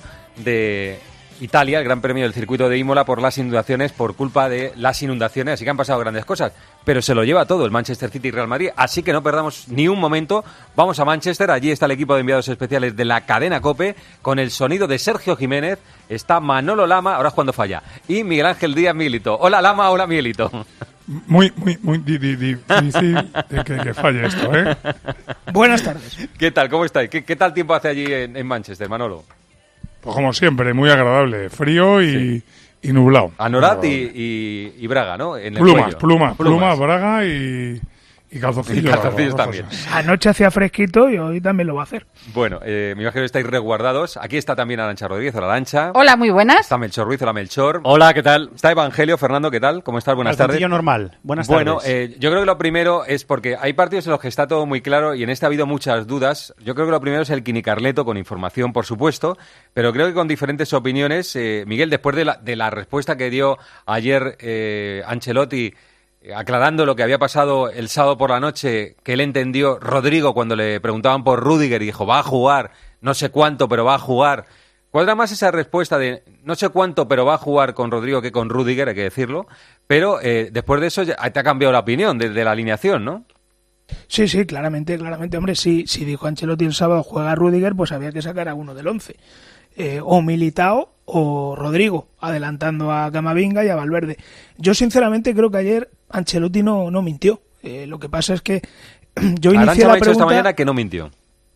de Italia, el Gran Premio del circuito de Imola por las inundaciones, por culpa de las inundaciones, así que han pasado grandes cosas, pero se lo lleva todo el Manchester City y Real Madrid, así que no perdamos ni un momento, vamos a Manchester, allí está el equipo de enviados especiales de la cadena COPE, con el sonido de Sergio Jiménez, está Manolo Lama, ahora es cuando falla, y Miguel Ángel Díaz Miguelito. Hola Lama, hola Miguelito.
Muy, muy, muy di, di, di, difícil de que, que falle esto, ¿eh?
Buenas tardes.
¿Qué tal? ¿Cómo estáis? ¿Qué, qué tal tiempo hace allí en, en Manchester, Manolo?
Pues como siempre, muy agradable, frío y, sí. y nublado.
Anorat y, y, y Braga, ¿no? En el
plumas,
cuello.
plumas, plumas, Braga y, y calzoncillos.
Y calzoncillos también.
Anoche hacía fresquito y hoy también lo va a hacer.
Bueno, eh, me imagino que estáis resguardados. Aquí está también Arantxa Rodríguez, hola Arantxa.
Hola, muy buenas.
Está Melchor Ruiz, hola Melchor.
Hola, ¿qué tal?
Está Evangelio, Fernando, ¿qué tal? ¿Cómo estás? Buenas tardes.
normal, buenas
bueno,
tardes.
Bueno, eh, yo creo que lo primero es porque hay partidos en los que está todo muy claro y en este ha habido muchas dudas. Yo creo que lo primero es el Quinicarleto, con información, por supuesto, pero creo que con diferentes opiniones. Eh, Miguel, después de la, de la respuesta que dio ayer eh, Ancelotti, aclarando lo que había pasado el sábado por la noche, que él entendió, Rodrigo, cuando le preguntaban por Rüdiger y dijo, va a jugar, no sé cuánto, pero va a jugar. Cuadra más esa respuesta de no sé cuánto, pero va a jugar con Rodrigo que con Rüdiger, hay que decirlo, pero eh, después de eso ya te ha cambiado la opinión de, de la alineación, ¿no?
Sí, sí, claramente, claramente. Hombre, si, si dijo Ancelotti el sábado juega Rüdiger, pues había que sacar a uno del once. Eh, o Militao o Rodrigo, adelantando a Camavinga y a Valverde. Yo sinceramente creo que ayer Ancelotti no, no mintió. Eh, lo que pasa es que yo inicié
Arantxa
la
me ha dicho esta
pregunta...
mañana que no mintió.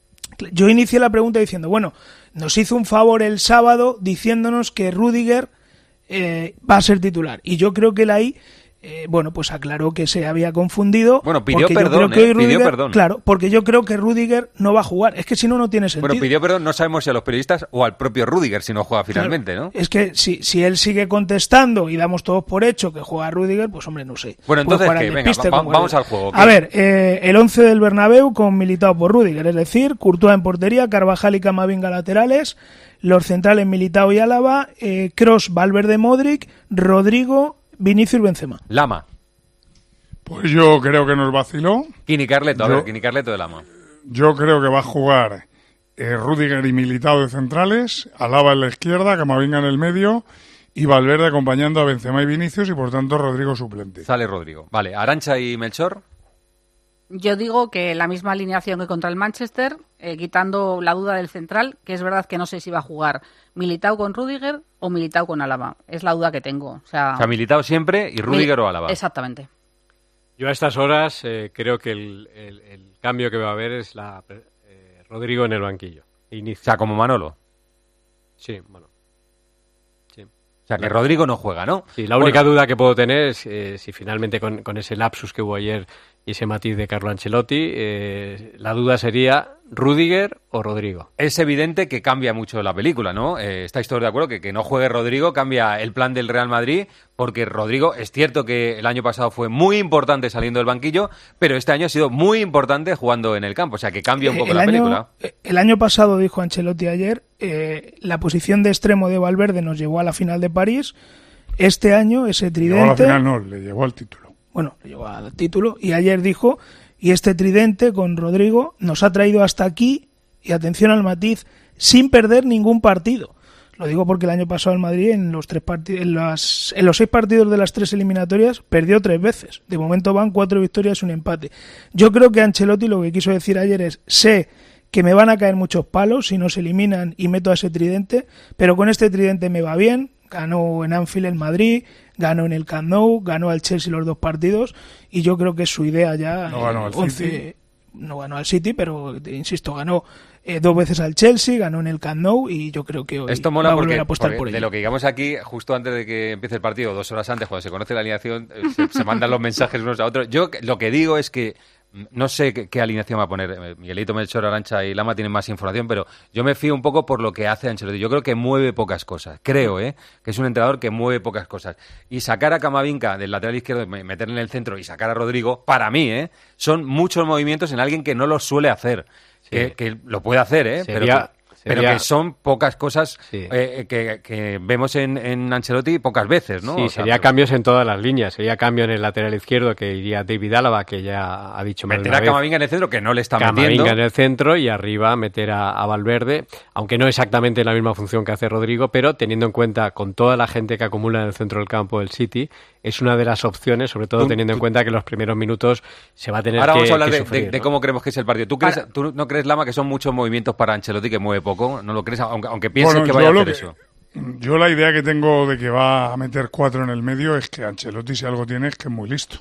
Yo inicié la pregunta diciendo, bueno, nos hizo un favor el sábado diciéndonos que Rüdiger eh, va a ser titular. Y yo creo que él ahí... Eh, bueno, pues aclaró que se había confundido.
Bueno, pidió
porque
perdón,
yo creo que
eh,
Rüdiger,
pidió perdón.
Claro, porque yo creo que Rüdiger no va a jugar. Es que si no, no tiene sentido.
Bueno, pidió perdón, no sabemos si a los periodistas o al propio Rüdiger si no juega finalmente,
claro,
¿no?
Es que si, si él sigue contestando y damos todos por hecho que juega Rüdiger, pues hombre, no sé.
Bueno, entonces, ¿qué? Venga, va, vamos al juego. ¿Qué?
A ver, eh, el once del Bernabéu con Militao por Rüdiger, es decir, Courtois en portería, Carvajal y Camavinga laterales, los centrales Militao y Álava, eh, Kroos, Valverde, Modric, Rodrigo, Vinicius, Benzema.
Lama.
Pues yo creo que nos vaciló.
Quinicarleto, a
yo,
ver, Quinicarleto de Lama.
Yo creo que va a jugar eh, Rüdiger y Militao de centrales, Alaba en la izquierda, Camavinga en el medio y Valverde acompañando a Benzema y Vinicius y por tanto Rodrigo suplente.
Sale Rodrigo. Vale, Arantxa y Melchor.
Yo digo que la misma alineación que contra el Manchester, eh, quitando la duda del central, que es verdad que no sé si va a jugar Militao con Rüdiger o Militao con Alaba. Es la duda que tengo. O sea,
o sea Militao siempre y Rüdiger
mi...
o Alaba.
Exactamente.
Yo a estas horas eh, creo que el, el, el cambio que va a haber es la eh, Rodrigo en el banquillo. Inicio.
O sea, como Manolo.
Sí, bueno. Sí.
O sea, que Rodrigo no juega, ¿no?
Sí, la única bueno. duda que puedo tener es eh, si finalmente con, con ese lapsus que hubo ayer y ese matiz de Carlo Ancelotti, eh, la duda sería Rüdiger o Rodrigo.
Es evidente que cambia mucho la película, ¿no? Eh, ¿Estáis todos de acuerdo que que no juegue Rodrigo cambia el plan del Real Madrid? Porque Rodrigo, es cierto que el año pasado fue muy importante saliendo del banquillo, pero este año ha sido muy importante jugando en el campo, o sea que cambia un poco
el
la
año,
película.
El año pasado, dijo Ancelotti ayer, eh, la posición de extremo de Valverde nos llevó a la final de París. Este año ese tridente...
Llegó a la final, no, le llevó al título.
Bueno, le llevó al título y ayer dijo, y este tridente con Rodrigo nos ha traído hasta aquí, y atención al matiz, sin perder ningún partido. Lo digo porque el año pasado el Madrid en los tres partidos, en, las, en los seis partidos de las tres eliminatorias perdió tres veces. De momento van cuatro victorias y un empate. Yo creo que Ancelotti lo que quiso decir ayer es, sé que me van a caer muchos palos si no se eliminan y meto a ese tridente, pero con este tridente me va bien. Ganó en Anfield el Madrid, ganó en el Camp Nou, ganó al Chelsea los dos partidos y yo creo que es su idea ya.
No ganó al
once,
City.
No ganó al City, pero insisto, ganó eh, dos veces al Chelsea, ganó en el Camp Nou y yo creo que hoy
Esto mola
va a
porque,
volver a apostar
porque
por
de
ello.
lo que digamos aquí, justo antes de que empiece el partido, dos horas antes, cuando se conoce la alineación, eh, se, se mandan los mensajes unos a otros. Yo lo que digo es que no sé qué, qué alineación va a poner. Miguelito, Melchor, Arantxa y Lama tienen más información, pero yo me fío un poco por lo que hace Ancelotti. Yo creo que mueve pocas cosas. Creo, ¿eh? Que es un entrenador que mueve pocas cosas. Y sacar a Camavinga del lateral izquierdo, meterle en el centro y sacar a Rodrigo, para mí, ¿eh? Son muchos movimientos en alguien que no los suele hacer. Sí. Que, que lo puede hacer, ¿eh?
Sería...
Pero que... Pero
Sería...
que son pocas cosas
sí.
eh, que, que vemos en, en Ancelotti pocas veces, ¿no?
Sí,
o sea,
sería
pero...
cambios en todas las líneas. Sería cambio en el lateral izquierdo, que iría David Álava, que ya ha dicho más
meter a Camavinga en el centro, que no le está
Camavinga
metiendo.
en el centro y arriba meter a, a Valverde, aunque no exactamente la misma función que hace Rodrigo, pero teniendo en cuenta con toda la gente que acumula en el centro del campo del City, es una de las opciones, sobre todo tú, teniendo en cuenta que en los primeros minutos se va a tener
Ahora
que
vamos a hablar
que
de,
sufrir,
de,
¿no?
de cómo creemos que es el partido. ¿Tú, crees,
Para...
¿Tú no crees, Lama, que son muchos movimientos para Ancelotti, que mueve poco? ¿No lo crees? Aunque, aunque pienses
bueno,
que vaya a hacer
que,
eso.
Yo la idea que tengo de que va a meter cuatro en el medio es que Ancelotti, si algo tiene, es que es muy listo.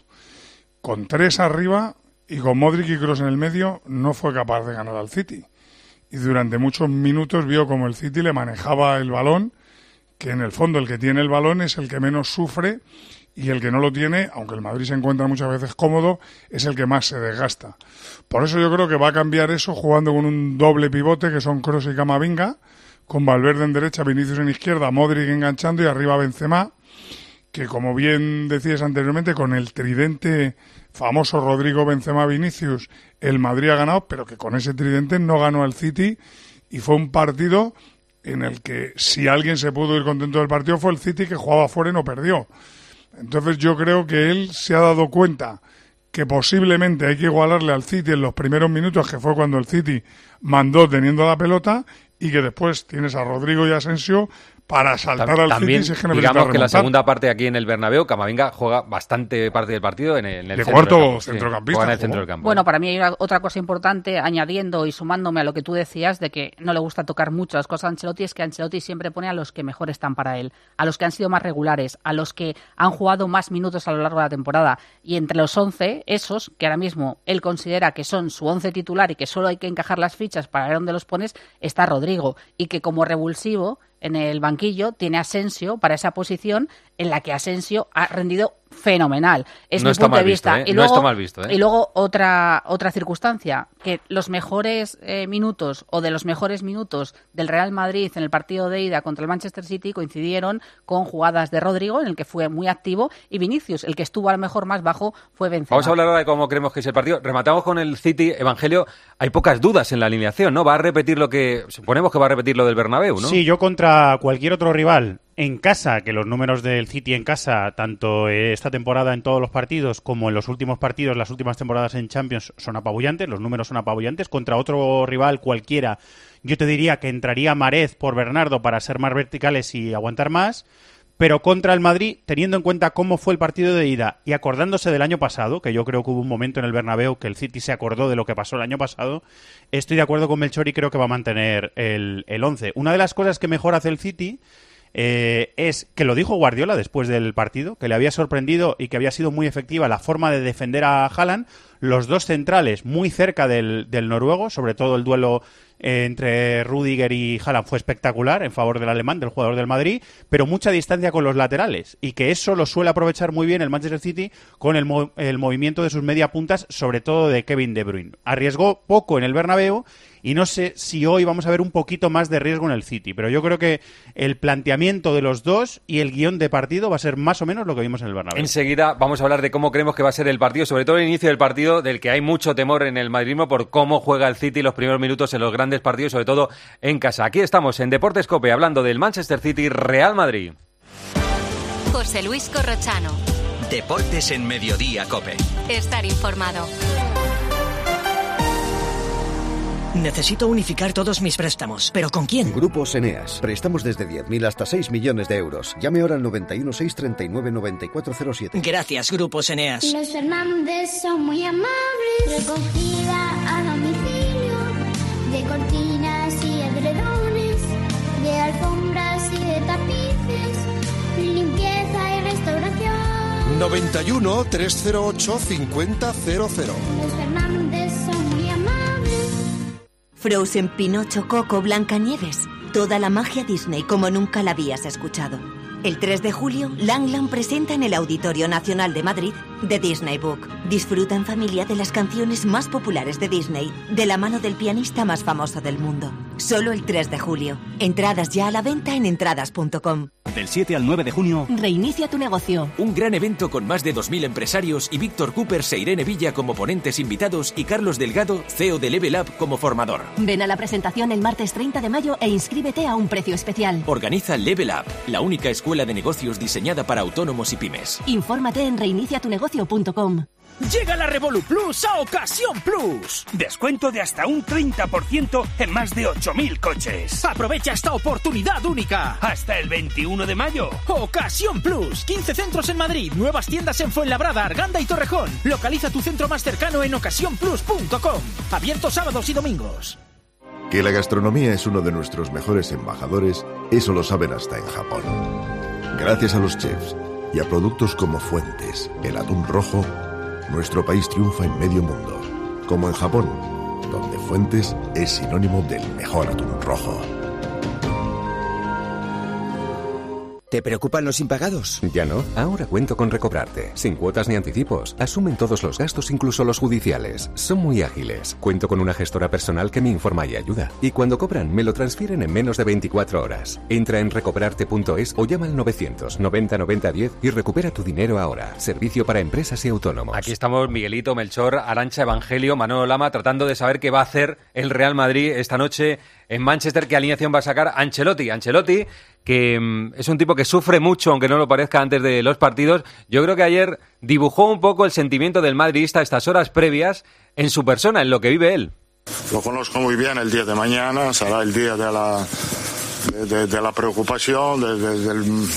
Con tres arriba y con Modric y Kroos en el medio, no fue capaz de ganar al City. Y durante muchos minutos vio como el City le manejaba el balón, que en el fondo el que tiene el balón es el que menos sufre y el que no lo tiene, aunque el Madrid se encuentra muchas veces cómodo, es el que más se desgasta. Por eso yo creo que va a cambiar eso jugando con un doble pivote que son Kroos y Camavinga, con Valverde en derecha, Vinicius en izquierda, Modric enganchando y arriba Benzema, que como bien decías anteriormente, con el tridente famoso Rodrigo, Benzema, Vinicius, el Madrid ha ganado, pero que con ese tridente no ganó al City y fue un partido en el que si alguien se pudo ir contento del partido fue el City, que jugaba fuera y no perdió. Entonces yo creo que él se ha dado cuenta que posiblemente hay que igualarle al City en los primeros minutos, que fue cuando el City mandó teniendo la pelota, y que después tienes a Rodrigo y a Asensio para saltar
También,
al City si es que
digamos que
remontar.
la segunda parte aquí en el Bernabéu, Camavinga juega bastante parte del partido en el, en el
de
centro
cuarto
del campo,
centrocampista.
Sí, en el centro del campo.
Bueno, para mí hay una, otra cosa importante, añadiendo y sumándome a lo que tú decías, de que no le gusta tocar mucho las cosas a Ancelotti, es que Ancelotti siempre pone a los que mejor están para él, a los que han sido más regulares, a los que han jugado más minutos a lo largo de la temporada. Y entre los once, esos que ahora mismo él considera que son su once titular y que solo hay que encajar las fichas para ver dónde los pones, está Rodrigo. Y que como revulsivo en el banquillo tiene Asensio para esa posición en la que Asensio ha rendido fenomenal. Es
no
mi
está
punto
mal
de vista.
visto, ¿eh?
Y luego,
no está mal visto, ¿eh?
Y luego otra otra circunstancia, que los mejores eh, minutos o de los mejores minutos del Real Madrid en el partido de ida contra el Manchester City coincidieron con jugadas de Rodrigo, en el que fue muy activo, y Vinicius, el que estuvo a lo mejor más bajo, fue Benzema.
Vamos a hablar ahora de cómo creemos que es el partido. Rematamos con el City. Evangelio, hay pocas dudas en la alineación, ¿no? Va a repetir lo que... Suponemos que va a repetir lo del Bernabéu, ¿no?
Sí, yo contra cualquier otro rival en casa, que los números del City en casa, tanto esta temporada en todos los partidos como en los últimos partidos, las últimas temporadas en Champions, son apabullantes, los números son apabullantes. Contra otro rival cualquiera, yo te diría que entraría Mahrez por Bernardo para ser más verticales y aguantar más. Pero contra el Madrid, teniendo en cuenta cómo fue el partido de ida y acordándose del año pasado, que yo creo que hubo un momento en el Bernabéu que el City se acordó de lo que pasó el año pasado, estoy de acuerdo con Melchor y creo que va a mantener el, el once. Una de las cosas que mejor hace el City eh, es que lo dijo Guardiola después del partido, que le había sorprendido y que había sido muy efectiva la forma de defender a Haaland, los dos centrales muy cerca del, del noruego, sobre todo el duelo
eh, entre Rüdiger y Haaland fue espectacular en favor del alemán, del jugador del Madrid, pero mucha distancia con los laterales, y que eso lo suele aprovechar muy bien el Manchester City con el, mo- el movimiento de sus media puntas, sobre todo de Kevin De Bruyne. Arriesgó poco en el Bernabéu, y no sé si hoy vamos a ver un poquito más de riesgo en el City, pero yo creo que el planteamiento de los dos y el guión de partido va a ser más o menos lo que vimos en el Bernabéu.
Enseguida vamos a hablar de cómo creemos que va a ser el partido, sobre todo el inicio del partido, del que hay mucho temor en el madridismo por cómo juega el City los primeros minutos en los grandes partidos, sobre todo en casa. Aquí estamos en Deportes COPE hablando del Manchester City Real Madrid.
José Luis Corrochano.
Deportes en Mediodía COPE.
Estar informado.
Necesito unificar todos mis préstamos. ¿Pero con quién?
Grupos Eneas. Préstamos desde diez mil hasta seis millones de euros. Llame ahora al noventa y uno, seiscientos treinta y nueve, noventa y cuatro cero siete.
Gracias, Grupos Eneas.
Los Fernández son muy amables. Recogida a domicilio de cortinas y edredones, de alfombras y de tapices, limpieza y restauración.
noventa y uno, trescientos ocho, cincuenta cero cero.
Los Fernández son muy amables.
Frozen, Pinocho, Coco, Blancanieves. Toda la magia Disney como nunca la habías escuchado. El tres de julio, Langland presenta en el Auditorio Nacional de Madrid The Disney Book. Disfruta en familia de las canciones más populares de Disney, de la mano del pianista más famoso del mundo. Solo el tres de julio. Entradas ya a la venta en entradas punto com.
Del siete al nueve de junio,
Reinicia tu negocio.
un gran evento con más de dos mil empresarios y Víctor Coopers e Irene Villa como ponentes invitados y Carlos Delgado, C E O de Level Up, como formador.
Ven a la presentación el martes treinta de mayo e inscríbete a un precio especial.
Organiza Level Up, la única escuela de negocios diseñada para autónomos y pymes.
Infórmate en reinicia tu negocio punto com.
Llega la Revolu Plus a Ocasión Plus.
Descuento de hasta un treinta por ciento en más de ocho mil coches.
Aprovecha esta oportunidad única.
Hasta el veintiuno de mayo.
Ocasión Plus. quince centros en Madrid, nuevas tiendas en Fuenlabrada, Arganda y Torrejón. Localiza tu centro más cercano en ocasión plus punto com. Abierto sábados y domingos.
Que la gastronomía es uno de nuestros mejores embajadores, eso lo saben hasta en Japón. Gracias a los chefs y a productos como Fuentes, el atún rojo, nuestro país triunfa en medio mundo, como en Japón, donde Fuentes es sinónimo del mejor atún rojo.
¿Te preocupan los impagados?
Ya no. Ahora cuento con Recobrarte. Sin cuotas ni anticipos. Asumen todos los gastos, incluso los judiciales. Son muy ágiles. Cuento con una gestora personal que me informa y ayuda. Y cuando cobran, me lo transfieren en menos de veinticuatro horas. Entra en recobrarte punto es o llama al novecientos noventa noventa diez y recupera tu dinero ahora. Servicio para empresas y autónomos.
Aquí estamos Miguelito, Melchor, Arantxa, Evangelio, Manolo Lama, tratando de saber qué va a hacer el Real Madrid esta noche en Manchester, qué alineación va a sacar Ancelotti. Ancelotti, que mm, es un tipo que sufre mucho, aunque no lo parezca antes de los partidos. Yo creo que ayer dibujó un poco el sentimiento del madridista estas horas previas en su persona, en lo que vive él.
Lo conozco muy bien. El día de mañana será el día de la, de, de, de la preocupación, de, de, del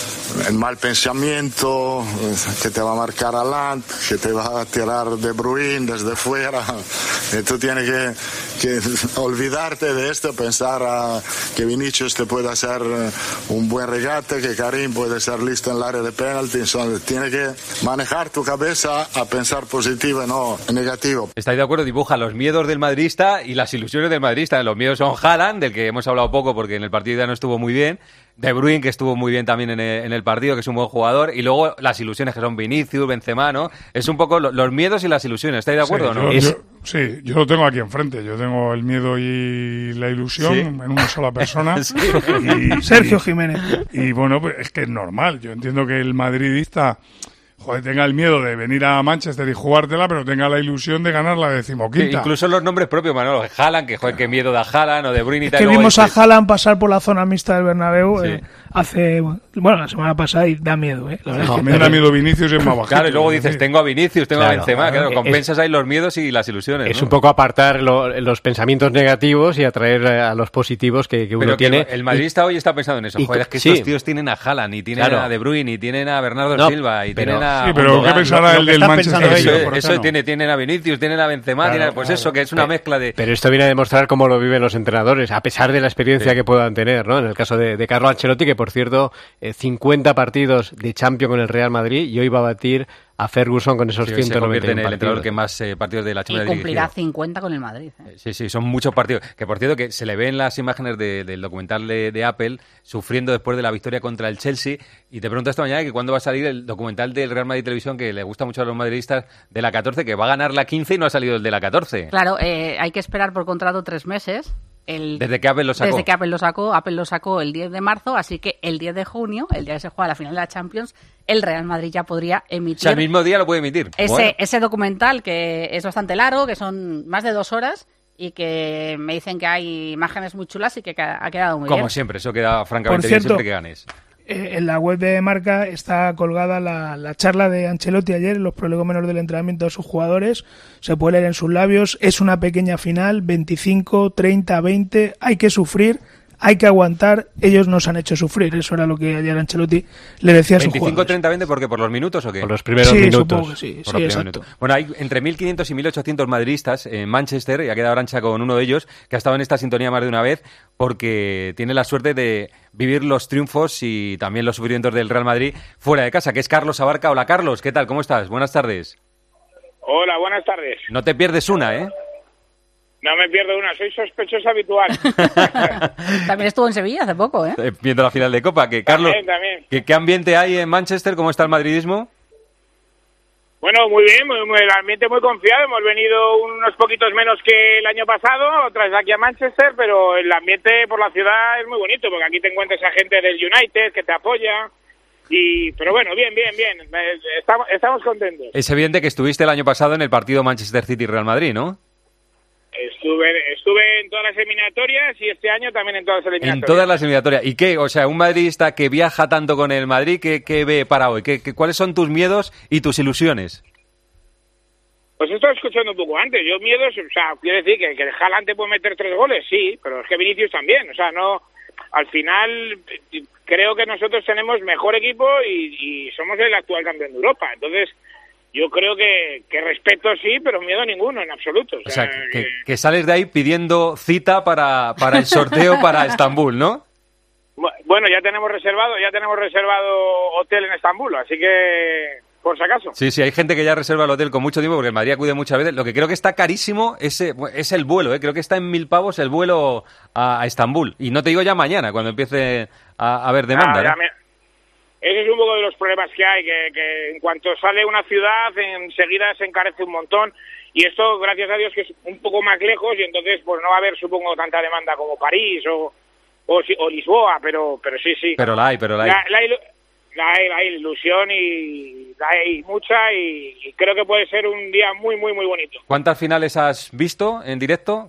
el mal pensamiento que te va a marcar adelante, que te va a tirar De Bruyne desde fuera. Y tú tienes que, que olvidarte de esto, pensar a, que Vinicius te puede hacer un buen regate, que Karim puede ser listo en el área de penalti. Entonces, tienes que manejar tu cabeza a pensar positivo y no negativo.
¿Estáis de acuerdo? Dibuja los miedos del madridista y las ilusiones del madridista. Los miedos son Haaland, del que hemos hablado poco porque en el partido ya no estuvo muy bien. De Bruyne, que estuvo muy bien también en el, en el partido, que es un buen jugador, y luego las ilusiones que son Vinicius, Benzema, ¿no? Es un poco lo, los miedos y las ilusiones. ¿Estáis de acuerdo
sí,
o no?
Yo, yo, sí, yo lo tengo aquí enfrente. Yo tengo el miedo y la ilusión ¿Sí? en una sola persona. Sí.
y, Sergio Jiménez.
Y, y bueno, pues es que es normal. Yo entiendo que el madridista, joder, tenga el miedo de venir a Manchester y jugártela, pero tenga la ilusión de ganar la decimoquinta.
Sí, incluso los nombres propios, Manolo. Haaland, que joder, qué miedo da Haaland, o De Bruyne y tal.
Es que vimos
este...
a Haaland pasar por la zona mixta del Bernabéu sí. eh, hace, bueno, la semana pasada y da miedo, ¿eh? La verdad
no,
es que
me da miedo Vinicius y es más bajito.
Claro, y luego dices, sí. tengo a Vinicius, tengo claro, a Benzema, claro,
es,
compensas ahí los miedos y las ilusiones.
Es
¿no?
un poco apartar lo, los pensamientos negativos y atraer a los positivos que, que uno
Pero
tiene.
Que el madridista y, hoy está pensando en eso. Joder, es que
sí.
estos tíos tienen a Haaland, y tienen claro. a De Bruyne, y tienen a Bernardo no, Silva, y
pero,
tienen a...
Sí, pero ¿qué pensará el del Manchester?
Eso, eso, eso tiene, tienen a Vinicius, tienen a Benzema, claro, tienen, pues claro. eso, que es una
pero,
mezcla de...
Pero esto viene a demostrar cómo lo viven los entrenadores, a pesar de la experiencia sí. que puedan tener, ¿no? En el caso de, de Carlo Ancelotti, que por por cierto, eh, cincuenta partidos de Champions con el Real Madrid y hoy va a batir a Ferguson con esos
sí,
ciento noventa y uno
en el
partidos.
entrenador que más eh, partidos de la Champions
Y cumplirá
dirigido.
cincuenta con el Madrid. ¿eh?
Sí, sí, son muchos partidos. Que por cierto, que se le ven las imágenes de, del documental de, de Apple sufriendo después de la victoria contra el Chelsea. Y te pregunto esta mañana que cuándo va a salir el documental del Real Madrid Televisión, que le gusta mucho a los madridistas, de la catorce, que va a ganar la quince y no ha salido el de la catorce.
Claro, eh, hay que esperar por contrato tres meses. El,
desde que Apple lo sacó.
Desde que Apple lo sacó, Apple lo sacó el diez de marzo, así que el diez de junio, el día que se juega la final de la Champions, el Real Madrid ya podría emitir...
O sea, el mismo día lo puede emitir.
Ese,
Bueno.
ese documental, que es bastante largo, que son más de dos horas, y que me dicen que hay imágenes muy chulas y que ha quedado muy
Como
bien.
siempre, eso queda francamente
Por
bien
cierto,
siempre que ganes.
Eh, en la web de Marca está colgada la, la charla de Ancelotti ayer, los prolegómenos del entrenamiento de sus jugadores. Se puede leer en sus labios. Es una pequeña final, veinticinco, treinta, veinte. Hay que sufrir, hay que aguantar. Ellos nos han hecho sufrir. Eso era lo que ayer Ancelotti le decía a sus
veinticinco,
jugadores.
treinta, veinte, ¿por qué? ¿Por los minutos o qué?
Por los primeros
Sí,
minutos.
supongo que sí,
Por
sí,
los primeros
exacto.
minutos. Bueno, hay entre mil quinientos y mil ochocientos madridistas en Manchester, y ha quedado Arancha con uno de ellos, que ha estado en esta sintonía más de una vez, porque tiene la suerte de vivir los triunfos y también los sufrimientos del Real Madrid fuera de casa, que es Carlos Abarca. Hola, Carlos, ¿qué tal? ¿Cómo estás? Buenas tardes.
Hola, buenas tardes.
No te pierdes una, ¿eh?
No me pierdo una, soy sospechoso habitual.
También estuvo en Sevilla hace poco, ¿eh?
Eh, Viendo la final de Copa. Que, Carlos,
También, también.
¿qué, ¿qué ambiente hay en Manchester? ¿Cómo está el madridismo?
Bueno, muy bien, muy, muy, el ambiente muy confiado. Hemos venido unos poquitos menos que el año pasado, otras aquí a Manchester, pero el ambiente por la ciudad es muy bonito, porque aquí te encuentras a gente del United que te apoya. Y, pero bueno, bien, bien, bien. Eh, Estamos, estamos contentos.
Es evidente que estuviste el año pasado en el partido Manchester City-Real Madrid, ¿no?
Estuve, estuve en todas las eliminatorias y este año también en todas las
En
eliminatorias.
todas las eliminatorias. ¿Y qué? O sea, un madridista que viaja tanto con el Madrid, ¿qué, qué ve para hoy? ¿Qué, qué, ¿Cuáles son tus miedos y tus ilusiones?
Pues estoy escuchando un poco antes. Yo miedos, o sea, quiero decir que, que el Haaland te puede meter tres goles, sí, pero es que Vinicius también. O sea, no, al final creo que nosotros tenemos mejor equipo y, y somos el actual campeón de Europa. Entonces, yo creo que, que respeto sí, pero miedo ninguno, en absoluto.
O sea, que, que sales de ahí pidiendo cita para, para el sorteo para Estambul, ¿no?
Bueno, ya tenemos reservado, ya tenemos reservado hotel en Estambul, así que por si acaso.
Sí, sí, hay gente que ya reserva el hotel con mucho tiempo porque el Madrid acude muchas veces. Lo que creo que está carísimo es, es el vuelo, ¿eh? Creo que está en mil pavos el vuelo a, a Estambul. Y no te digo ya mañana, cuando empiece a, a haber demanda,
Ah, ya
¿no?
me- Ese es un poco de los problemas que hay, que, que en cuanto sale una ciudad, enseguida se encarece un montón. Y esto, gracias a Dios, que es un poco más lejos y entonces pues no va a haber, supongo, tanta demanda como París o, o, si- o Lisboa, pero pero sí, sí.
Pero la hay, pero la hay.
La, la ilu- la hay, la hay ilusión y la hay mucha y, y creo que puede ser un día muy, muy, muy bonito.
¿Cuántas finales has visto en directo?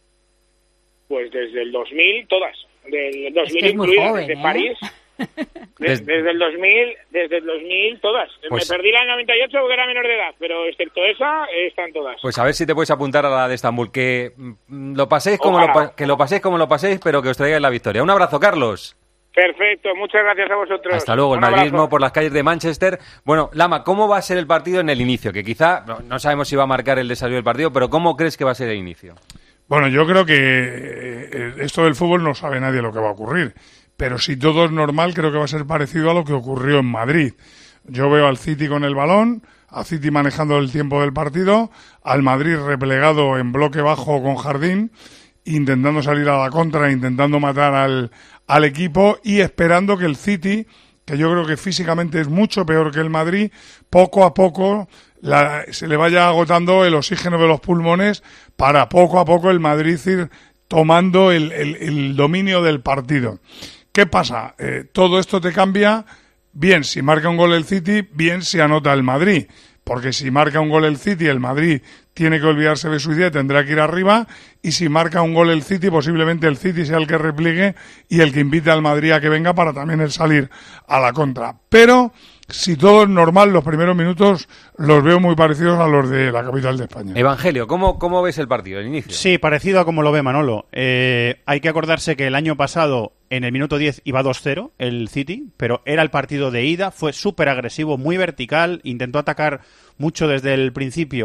Pues desde el dos mil, todas. Del dos
Es
mil
que es muy
incluidas,
joven,
desde
¿eh?
París. Des- desde el dos mil, desde el dos mil, todas.
Pues-
Me perdí la del noventa y ocho porque era menor de edad, pero excepto esa, están todas.
Pues a ver si te puedes apuntar a la de Estambul. Que mm, lo paséis como lo,
Ojalá.
pa- que lo paséis como lo paséis, pero que os traigáis la victoria. Un abrazo, Carlos.
Perfecto, muchas gracias a vosotros.
Hasta luego, el
Un abrazo.
madridismo por las calles de Manchester. Bueno, Lama, ¿cómo va a ser el partido en el inicio? Que quizá, no, no sabemos si va a marcar el desarrollo del partido, pero ¿cómo crees que va a ser el inicio?
Bueno, yo creo que eh, esto del fútbol no sabe nadie lo que va a ocurrir. Pero si todo es normal, creo que va a ser parecido a lo que ocurrió en Madrid. Yo veo al City con el balón, a City manejando el tiempo del partido, al Madrid replegado en bloque bajo con Jardín, intentando salir a la contra, intentando matar al, al equipo y esperando que el City, que yo creo que físicamente es mucho peor que el Madrid, poco a poco la- se le vaya agotando el oxígeno de los pulmones para poco a poco el Madrid ir tomando el, el- el dominio del partido. ¿Qué pasa? Eh, todo esto te cambia bien si marca un gol el City, bien si anota el Madrid. Porque si marca un gol el City, el Madrid tiene que olvidarse de su idea, tendrá que ir arriba. Y si marca un gol el City, posiblemente el City sea el que repliegue y el que invite al Madrid a que venga para también el salir a la contra. Pero si todo es normal, los primeros minutos los veo muy parecidos a los de la capital de España.
Evangelio, ¿cómo, cómo ves el partido, el inicio?
Sí, parecido a como lo ve Manolo. Eh, hay que acordarse que el año pasado, en el minuto diez, iba dos cero el City, pero era el partido de ida, fue súper agresivo, muy vertical, intentó atacar mucho desde el principio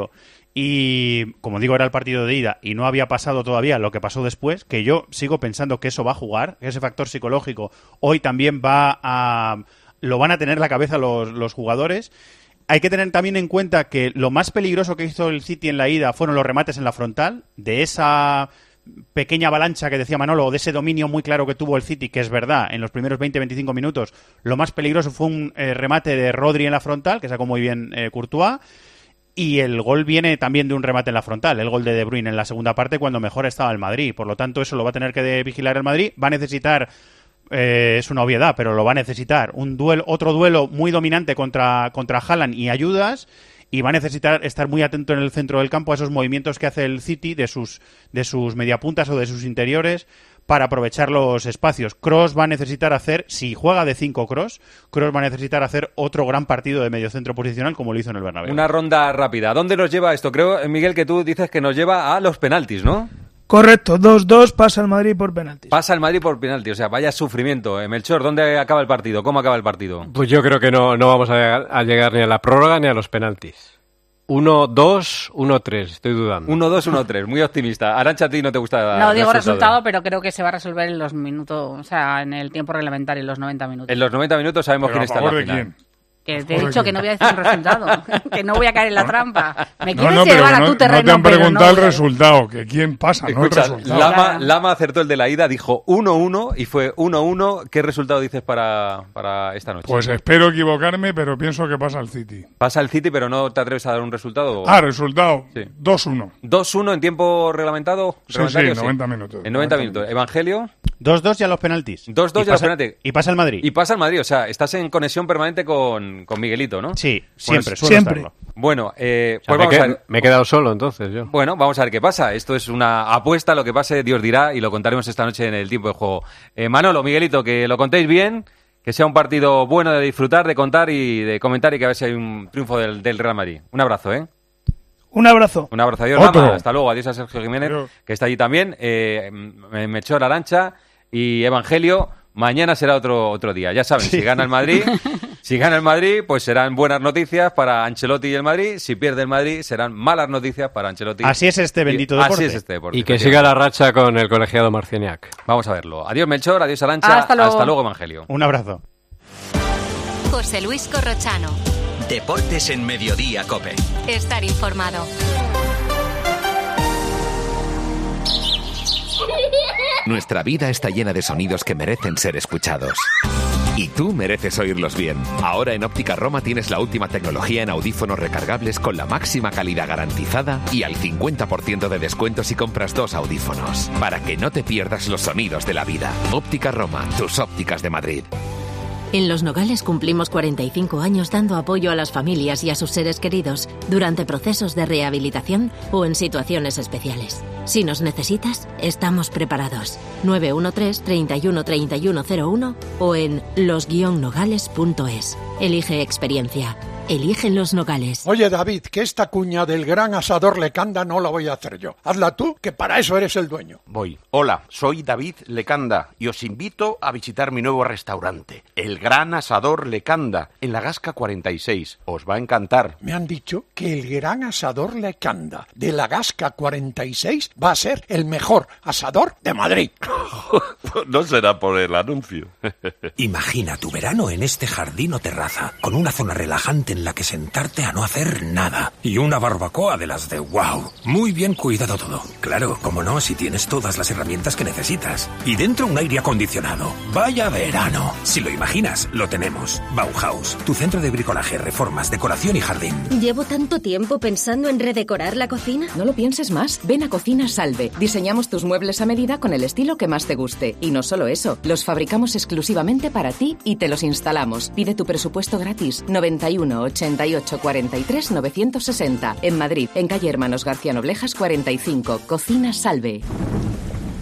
Y, como digo, era el partido de ida y no había pasado todavía lo que pasó después, que yo sigo pensando que eso va a jugar, que ese factor psicológico hoy también va a... lo van a tener en la cabeza los, los jugadores. Hay que tener también en cuenta que lo más peligroso que hizo el City en la ida fueron los remates en la frontal, de esa pequeña avalancha que decía Manolo, de ese dominio muy claro que tuvo el City, que es verdad, en los primeros veinte a veinticinco minutos, lo más peligroso fue un eh, remate de Rodri en la frontal, que sacó muy bien eh, Courtois. Y el gol viene también de un remate en la frontal, el gol de De Bruyne en la segunda parte cuando mejor estaba el Madrid. Por lo tanto, eso lo va a tener que vigilar el Madrid. Va a necesitar, eh, es una obviedad, pero lo va a necesitar, un duelo, otro duelo muy dominante contra, contra Haaland y ayudas. Y va a necesitar estar muy atento en el centro del campo a esos movimientos que hace el City de sus, de sus mediapuntas o de sus interiores para aprovechar los espacios. Kroos va a necesitar hacer, si juega de cinco Kroos, Kroos va a necesitar hacer otro gran partido de mediocentro posicional como lo hizo en el Bernabéu.
Una ronda rápida. ¿A dónde nos lleva esto? Creo, Miguel, que tú dices que nos lleva a los penaltis, ¿no?
Correcto, dos dos, pasa el Madrid por penaltis.
Pasa el Madrid por penaltis, o sea, vaya sufrimiento. Eh, Melchor, ¿dónde acaba el partido? ¿Cómo acaba el partido?
Pues yo creo que no, no vamos a llegar, a llegar ni a la prórroga ni a los penaltis. uno dos, uno tres, estoy dudando.
uno dos, uno tres, muy optimista. Arantxa, a ti no te gusta.
No digo resultado, resultado, pero creo que se va a resolver en los minutos, o sea, en el tiempo reglamentario, en los noventa minutos.
En los noventa minutos sabemos quién está en la final. ¿Quién?
Que te he dicho que no voy a decir un resultado, que no voy a caer en la trampa. Me quieres
no, no,
llevar a
no,
tu terreno,
no te han preguntado
no
el resultado, que quién pasa,
Escucha,
no el resultado.
Lama, Lama acertó el de la ida, dijo uno uno y fue uno uno. ¿Qué resultado dices para, para esta noche?
Pues espero equivocarme, pero pienso que pasa el City.
Pasa el City, pero no te atreves a dar un resultado.
Ah, resultado,
sí.
dos uno.
dos uno en tiempo reglamentado.
Sí, sí, noventa minutos.
En noventa minutos. Evangelio.
dos dos ya los penaltis.
dos dos ya los penaltis.
Y pasa el Madrid.
Y pasa el Madrid, o sea, estás en conexión permanente con, con Miguelito, ¿no?
Sí, siempre,
pues,
siempre.
Estarlo. Bueno, eh,
o sea,
pues vamos
me,
a ver.
me he quedado solo entonces yo.
Bueno, vamos a ver qué pasa. Esto es una apuesta, lo que pase Dios dirá y lo contaremos esta noche en el tiempo de juego. Eh, Manolo, Miguelito, que lo contéis bien, que sea un partido bueno de disfrutar, de contar y de comentar y que a ver si hay un triunfo del, del Real Madrid. Un abrazo, ¿eh?
Un abrazo.
Un abrazo. Adiós, Lama. Hasta luego. Adiós a Sergio Jiménez, Adiós. Que está allí también. Eh, Melchor, Arantxa y Evangelio. Mañana será otro otro día. Ya saben, sí. si gana el Madrid, si gana el Madrid, pues serán buenas noticias para Ancelotti y el Madrid. Si pierde el Madrid, serán malas noticias para Ancelotti.
Así es este bendito deporte.
Así es este deporte.
Y que siga la racha con el colegiado Marciniak.
Vamos a verlo. Adiós, Melchor. Adiós, Arantxa.
Hasta luego.
Hasta luego, Evangelio.
Un abrazo.
José Luis Corrochano.
Deportes en Mediodía, COPE.
Estar informado.
Nuestra vida está llena de sonidos que merecen ser escuchados. Y tú mereces oírlos bien. Ahora en Óptica Roma tienes la última tecnología en audífonos recargables con la máxima calidad garantizada y al cincuenta por ciento de descuento si compras dos audífonos. Para que no te pierdas los sonidos de la vida. Óptica Roma, tus ópticas de Madrid.
En Los Nogales cumplimos cuarenta y cinco años dando apoyo a las familias y a sus seres queridos durante procesos de rehabilitación o en situaciones especiales. Si nos necesitas, estamos preparados. nueve uno tres, treinta y uno, treinta y uno cero uno o en los guion nogales punto es. Elige experiencia. Elige Los Nogales.
Oye, David, que esta cuña del gran asador Lecanda no la voy a hacer yo. Hazla tú, que para eso eres el dueño.
Voy. Hola, soy David Lecanda y os invito a visitar mi nuevo restaurante, el Gran Asador Lecanda, en la Gasca cuarenta y seis. Os va a encantar.
Me han dicho que el gran asador Lecanda de la Gasca cuarenta y seis va a ser el mejor asador de Madrid.
No será por el anuncio.
Imagina tu verano en este jardín o terraza, con una zona relajante en la que sentarte a no hacer nada. Y una barbacoa de las de wow. Muy bien cuidado todo. Claro, como no, si tienes todas las herramientas que necesitas. Y dentro un aire acondicionado. ¡Vaya verano! Si lo imaginas, lo tenemos. Bauhaus, tu centro de bricolaje, reformas, decoración y jardín.
Llevo tanto tiempo pensando en redecorar la cocina.
No lo pienses más. Ven a Cocina Salve. Diseñamos tus muebles a medida con el estilo que más te guste. Y no solo eso, los fabricamos exclusivamente para ti y te los instalamos. Pide tu presupuesto gratis. noventa y uno, ochenta y ocho, cuarenta y tres, novecientos sesenta. En Madrid, en calle Hermanos García Noblejas cuarenta y cinco. Cocina Salve.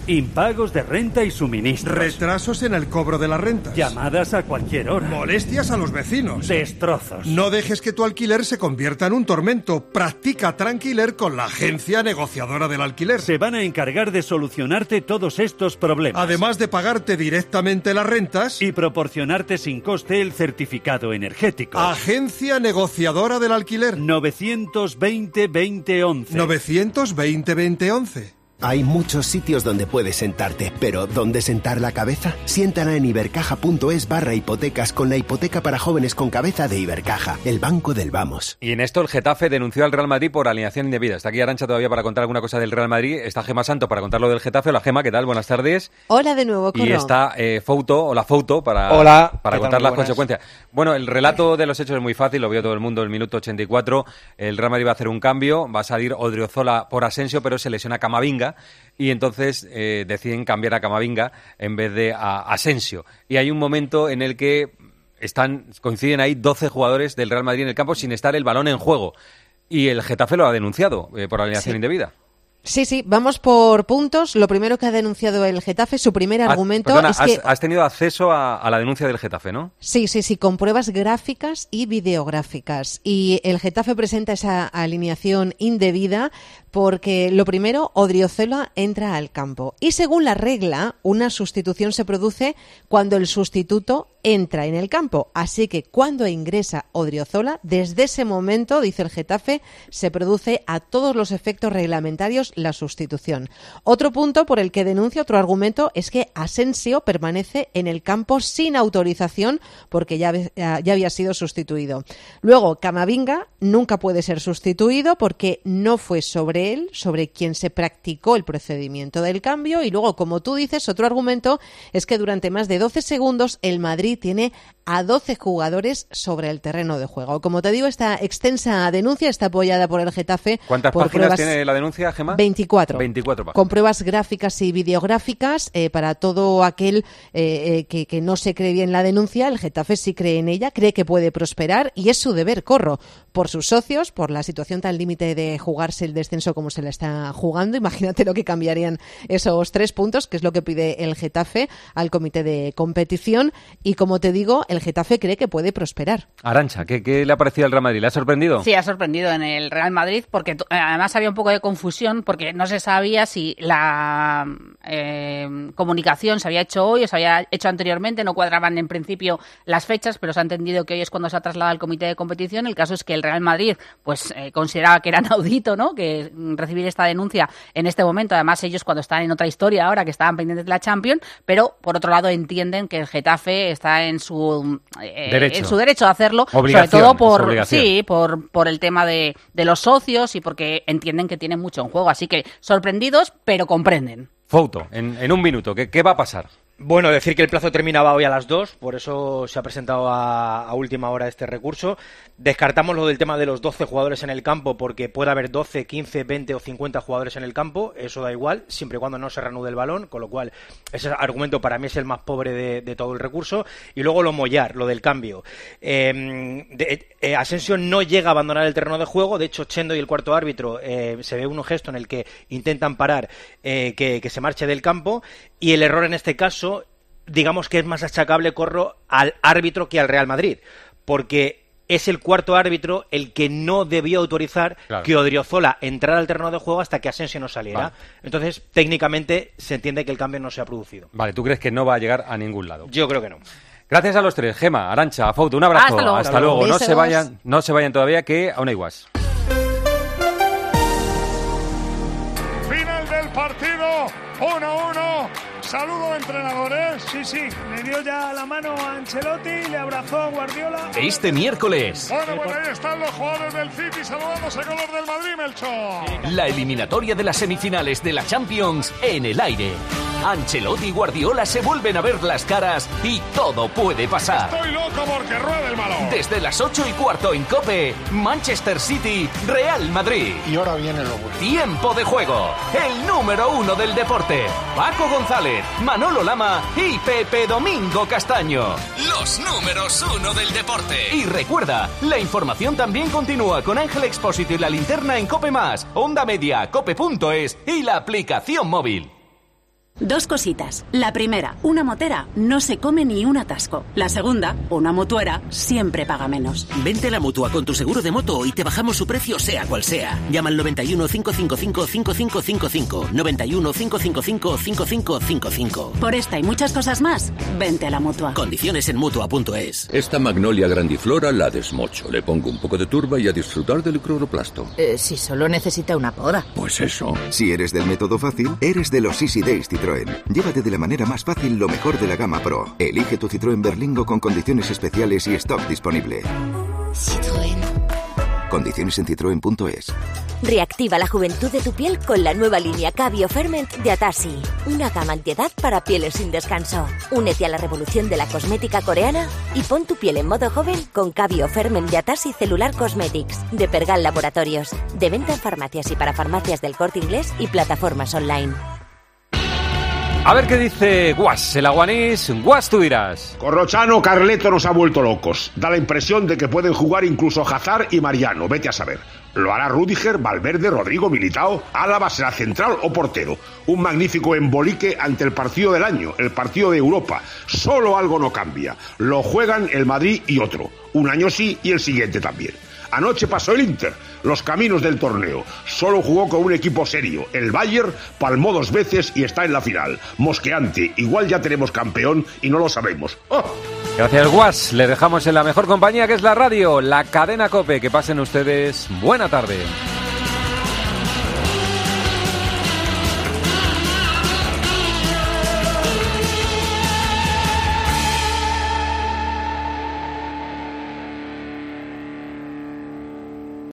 impagos de renta y suministros,
retrasos en el cobro de las rentas,
llamadas a cualquier hora,
molestias a los vecinos,
destrozos.
No dejes que tu alquiler se convierta en un tormento. Practica Tranquiler con la agencia negociadora del alquiler.
Se van a encargar de solucionarte todos estos problemas.
Además de pagarte directamente las rentas
y proporcionarte sin coste el certificado energético.
Agencia negociadora del alquiler.
novecientos veinte veinte once.
novecientos veinte veinte once.
Hay muchos sitios donde puedes sentarte, pero ¿dónde sentar la cabeza? Siéntala en ibercaja.es barra hipotecas con la hipoteca para jóvenes con cabeza de Ibercaja, el banco del vamos.
Y en esto el Getafe denunció al Real Madrid por alineación indebida. Está aquí Arantxa todavía para contar alguna cosa del Real Madrid. Está Gema Santo para contar lo del Getafe. Hola Gema, ¿qué tal? Buenas tardes.
Hola de nuevo, Corro.
Y está eh, Fouto, o la Fouto, para,
Hola,
para contar las consecuencias. Bueno, el relato de los hechos es muy fácil, lo vio todo el mundo en el minuto ochenta y cuatro. El Real Madrid va a hacer un cambio, va a salir Odriozola por Asensio, pero se lesiona Camavinga. Y entonces eh, deciden cambiar a Camavinga en vez de a Asensio. Y hay un momento en el que están coinciden ahí doce jugadores del Real Madrid en el campo sin estar el balón en juego. Y el Getafe lo ha denunciado eh, por alineación
sí.
indebida.
Sí, sí, vamos por puntos. Lo primero que ha denunciado el Getafe, su primer argumento
Perdona,
es
has,
que...
has tenido acceso a, a la denuncia del Getafe, ¿no?
Sí, sí, sí, con pruebas gráficas y videográficas. Y el Getafe presenta esa alineación indebida porque, lo primero, Odriozola entra al campo. Y según la regla, una sustitución se produce cuando el sustituto entra en el campo. Así que cuando ingresa Odriozola, desde ese momento, dice el Getafe, se produce a todos los efectos reglamentarios la sustitución. Otro punto por el que denuncia, otro argumento, es que Asensio permanece en el campo sin autorización porque ya, ya había sido sustituido. Luego, Camavinga nunca puede ser sustituido porque no fue sobre él, sobre quien se practicó el procedimiento del cambio. Y luego, como tú dices, otro argumento es que durante más de doce segundos el Madrid tiene a doce jugadores sobre el terreno de juego. Como te digo, esta extensa denuncia está apoyada por el Getafe.
¿Cuántas
por
páginas
pruebas...
tiene la denuncia, Gemma?
veinticuatro.
veinticuatro páginas.
Con pruebas gráficas y videográficas eh, para todo aquel eh, eh, que, que no se cree bien la denuncia. El Getafe sí cree en ella, cree que puede prosperar y es su deber, Corro, por sus socios, por la situación tan límite de jugarse el descenso como se la está jugando. Imagínate lo que cambiarían esos tres puntos, que es lo que pide el Getafe al comité de competición. Y como te digo, el Getafe cree que puede prosperar.
Arantxa, ¿qué, qué le ha parecido al Real Madrid? ¿Le ha sorprendido?
Sí, ha sorprendido en el Real Madrid porque t- además había un poco de confusión porque no se sabía si la eh, comunicación se había hecho hoy o se había hecho anteriormente. No cuadraban en principio las fechas, pero se ha entendido que hoy es cuando se ha trasladado al comité de competición. El caso es que el Real Madrid pues eh, consideraba que era inaudito, ¿no?, que recibir esta denuncia en este momento. Además, ellos cuando están en otra historia ahora, que estaban pendientes de la Champions, pero por otro lado entienden que el Getafe está en su eh, derecho. en su derecho a hacerlo,
obligación,
sobre todo por
sí,
por por el tema de, de los socios y porque entienden que tienen mucho en juego. Así que sorprendidos, pero comprenden.
Fouto, en, en un minuto, ¿qué, ¿qué va a pasar?
Bueno, decir que el plazo terminaba hoy a las dos, por eso se ha presentado a, a última hora este recurso. Descartamos lo del tema de los doce jugadores en el campo, porque puede haber doce, quince, veinte o cincuenta jugadores en el campo, eso da igual, siempre y cuando no se reanude el balón, con lo cual ese argumento para mí es el más pobre de, de todo el recurso. Y luego lo mollar, lo del cambio. Eh, de, eh, Asensio no llega a abandonar el terreno de juego, de hecho Chendo y el cuarto árbitro eh, se ve un gesto en el que intentan parar eh, que, que se marche del campo, y el error en este caso digamos que es más achacable, Corro, al árbitro que al Real Madrid, porque es el cuarto árbitro el que no debió autorizar claro. que Odriozola entrara al terreno de juego hasta que Asensio no saliera. Vale. Entonces, técnicamente, se entiende que el cambio no se ha producido.
Vale, ¿tú crees que no va a llegar a ningún lado?
Yo creo que no.
Gracias a los tres. Gema, Arantxa, Fouto, un abrazo.
Hasta luego.
Hasta
Hasta
luego.
luego.
No se vayan, no se vayan todavía, que aún hay guas.
Final del partido, uno uno. Saludo, entrenadores.
Sí, sí, le dio ya la mano a Ancelotti, le abrazó a Guardiola.
Este miércoles.
Bueno, pues ahí están los jugadores del City saludándose con los del Madrid, Melchor.
La eliminatoria de las semifinales de la Champions en el aire. Ancelotti y Guardiola se vuelven a ver las caras y todo puede pasar.
Estoy loco porque rueda el balón.
Desde las ocho y cuarto en COPE, Manchester City, Real Madrid.
Y ahora viene lo bueno.
Tiempo de juego. El número uno del deporte. Paco González, Manolo Lama y Pepe Domingo Castaño. Los números uno del deporte. Y recuerda, la información también continúa con Ángel Expósito y la linterna en COPE más, Onda Media, cope punto es y la aplicación móvil.
Dos cositas. La primera, una motera no se come ni un atasco. La segunda, una mutuera siempre paga menos.
Vente a la Mutua con tu seguro de moto y te bajamos su precio sea cual sea. Llama al noventa y uno, cinco cinco cinco, cinco cinco cinco cinco. noventa y uno, cinco cinco cinco, cinco cinco cinco cinco.
Por esta y muchas cosas más, vente a la Mutua.
Condiciones en Mutua punto es.
Esta Magnolia grandiflora la desmocho. Le pongo un poco de turba y a disfrutar del cloroplasto.
Eh, si solo necesita una poda.
Pues eso.
Si eres del método fácil, eres de los Easy Days Citroën. Llévate de la manera más fácil lo mejor de la gama Pro. Elige tu Citroën Berlingo con condiciones especiales y stock disponible.
Citroën.
Condiciones en citroen punto es.
Reactiva la juventud de tu piel con la nueva línea Cabio Ferment de Atasi. Una gama antiedad para pieles sin descanso. Únete a la revolución de la cosmética coreana y pon tu piel en modo joven con Cabio Ferment de Atasi Cellular Cosmetics de Pergal Laboratorios. De venta en farmacias y para farmacias del Corte Inglés y plataformas online.
A ver qué dice Guas, el aguanís. Guas, tú dirás.
Corrochano, Carleto nos ha vuelto locos. Da la impresión de que pueden jugar incluso Hazard y Mariano, vete a saber. Lo hará Rüdiger, Valverde, Rodrigo, Militao. Álava será central o portero. Un magnífico embolique ante el partido del año, el partido de Europa. Solo algo no cambia. Lo juegan el Madrid y otro. Un año sí y el siguiente también. Anoche pasó el Inter, los caminos del torneo. Solo jugó con un equipo serio. El Bayern palmó dos veces y está en la final. Mosqueante, igual ya tenemos campeón y no lo sabemos. ¡Oh!
Gracias, Guas. Les dejamos en la mejor compañía que es la radio, la cadena COPE. Que pasen ustedes buena tarde.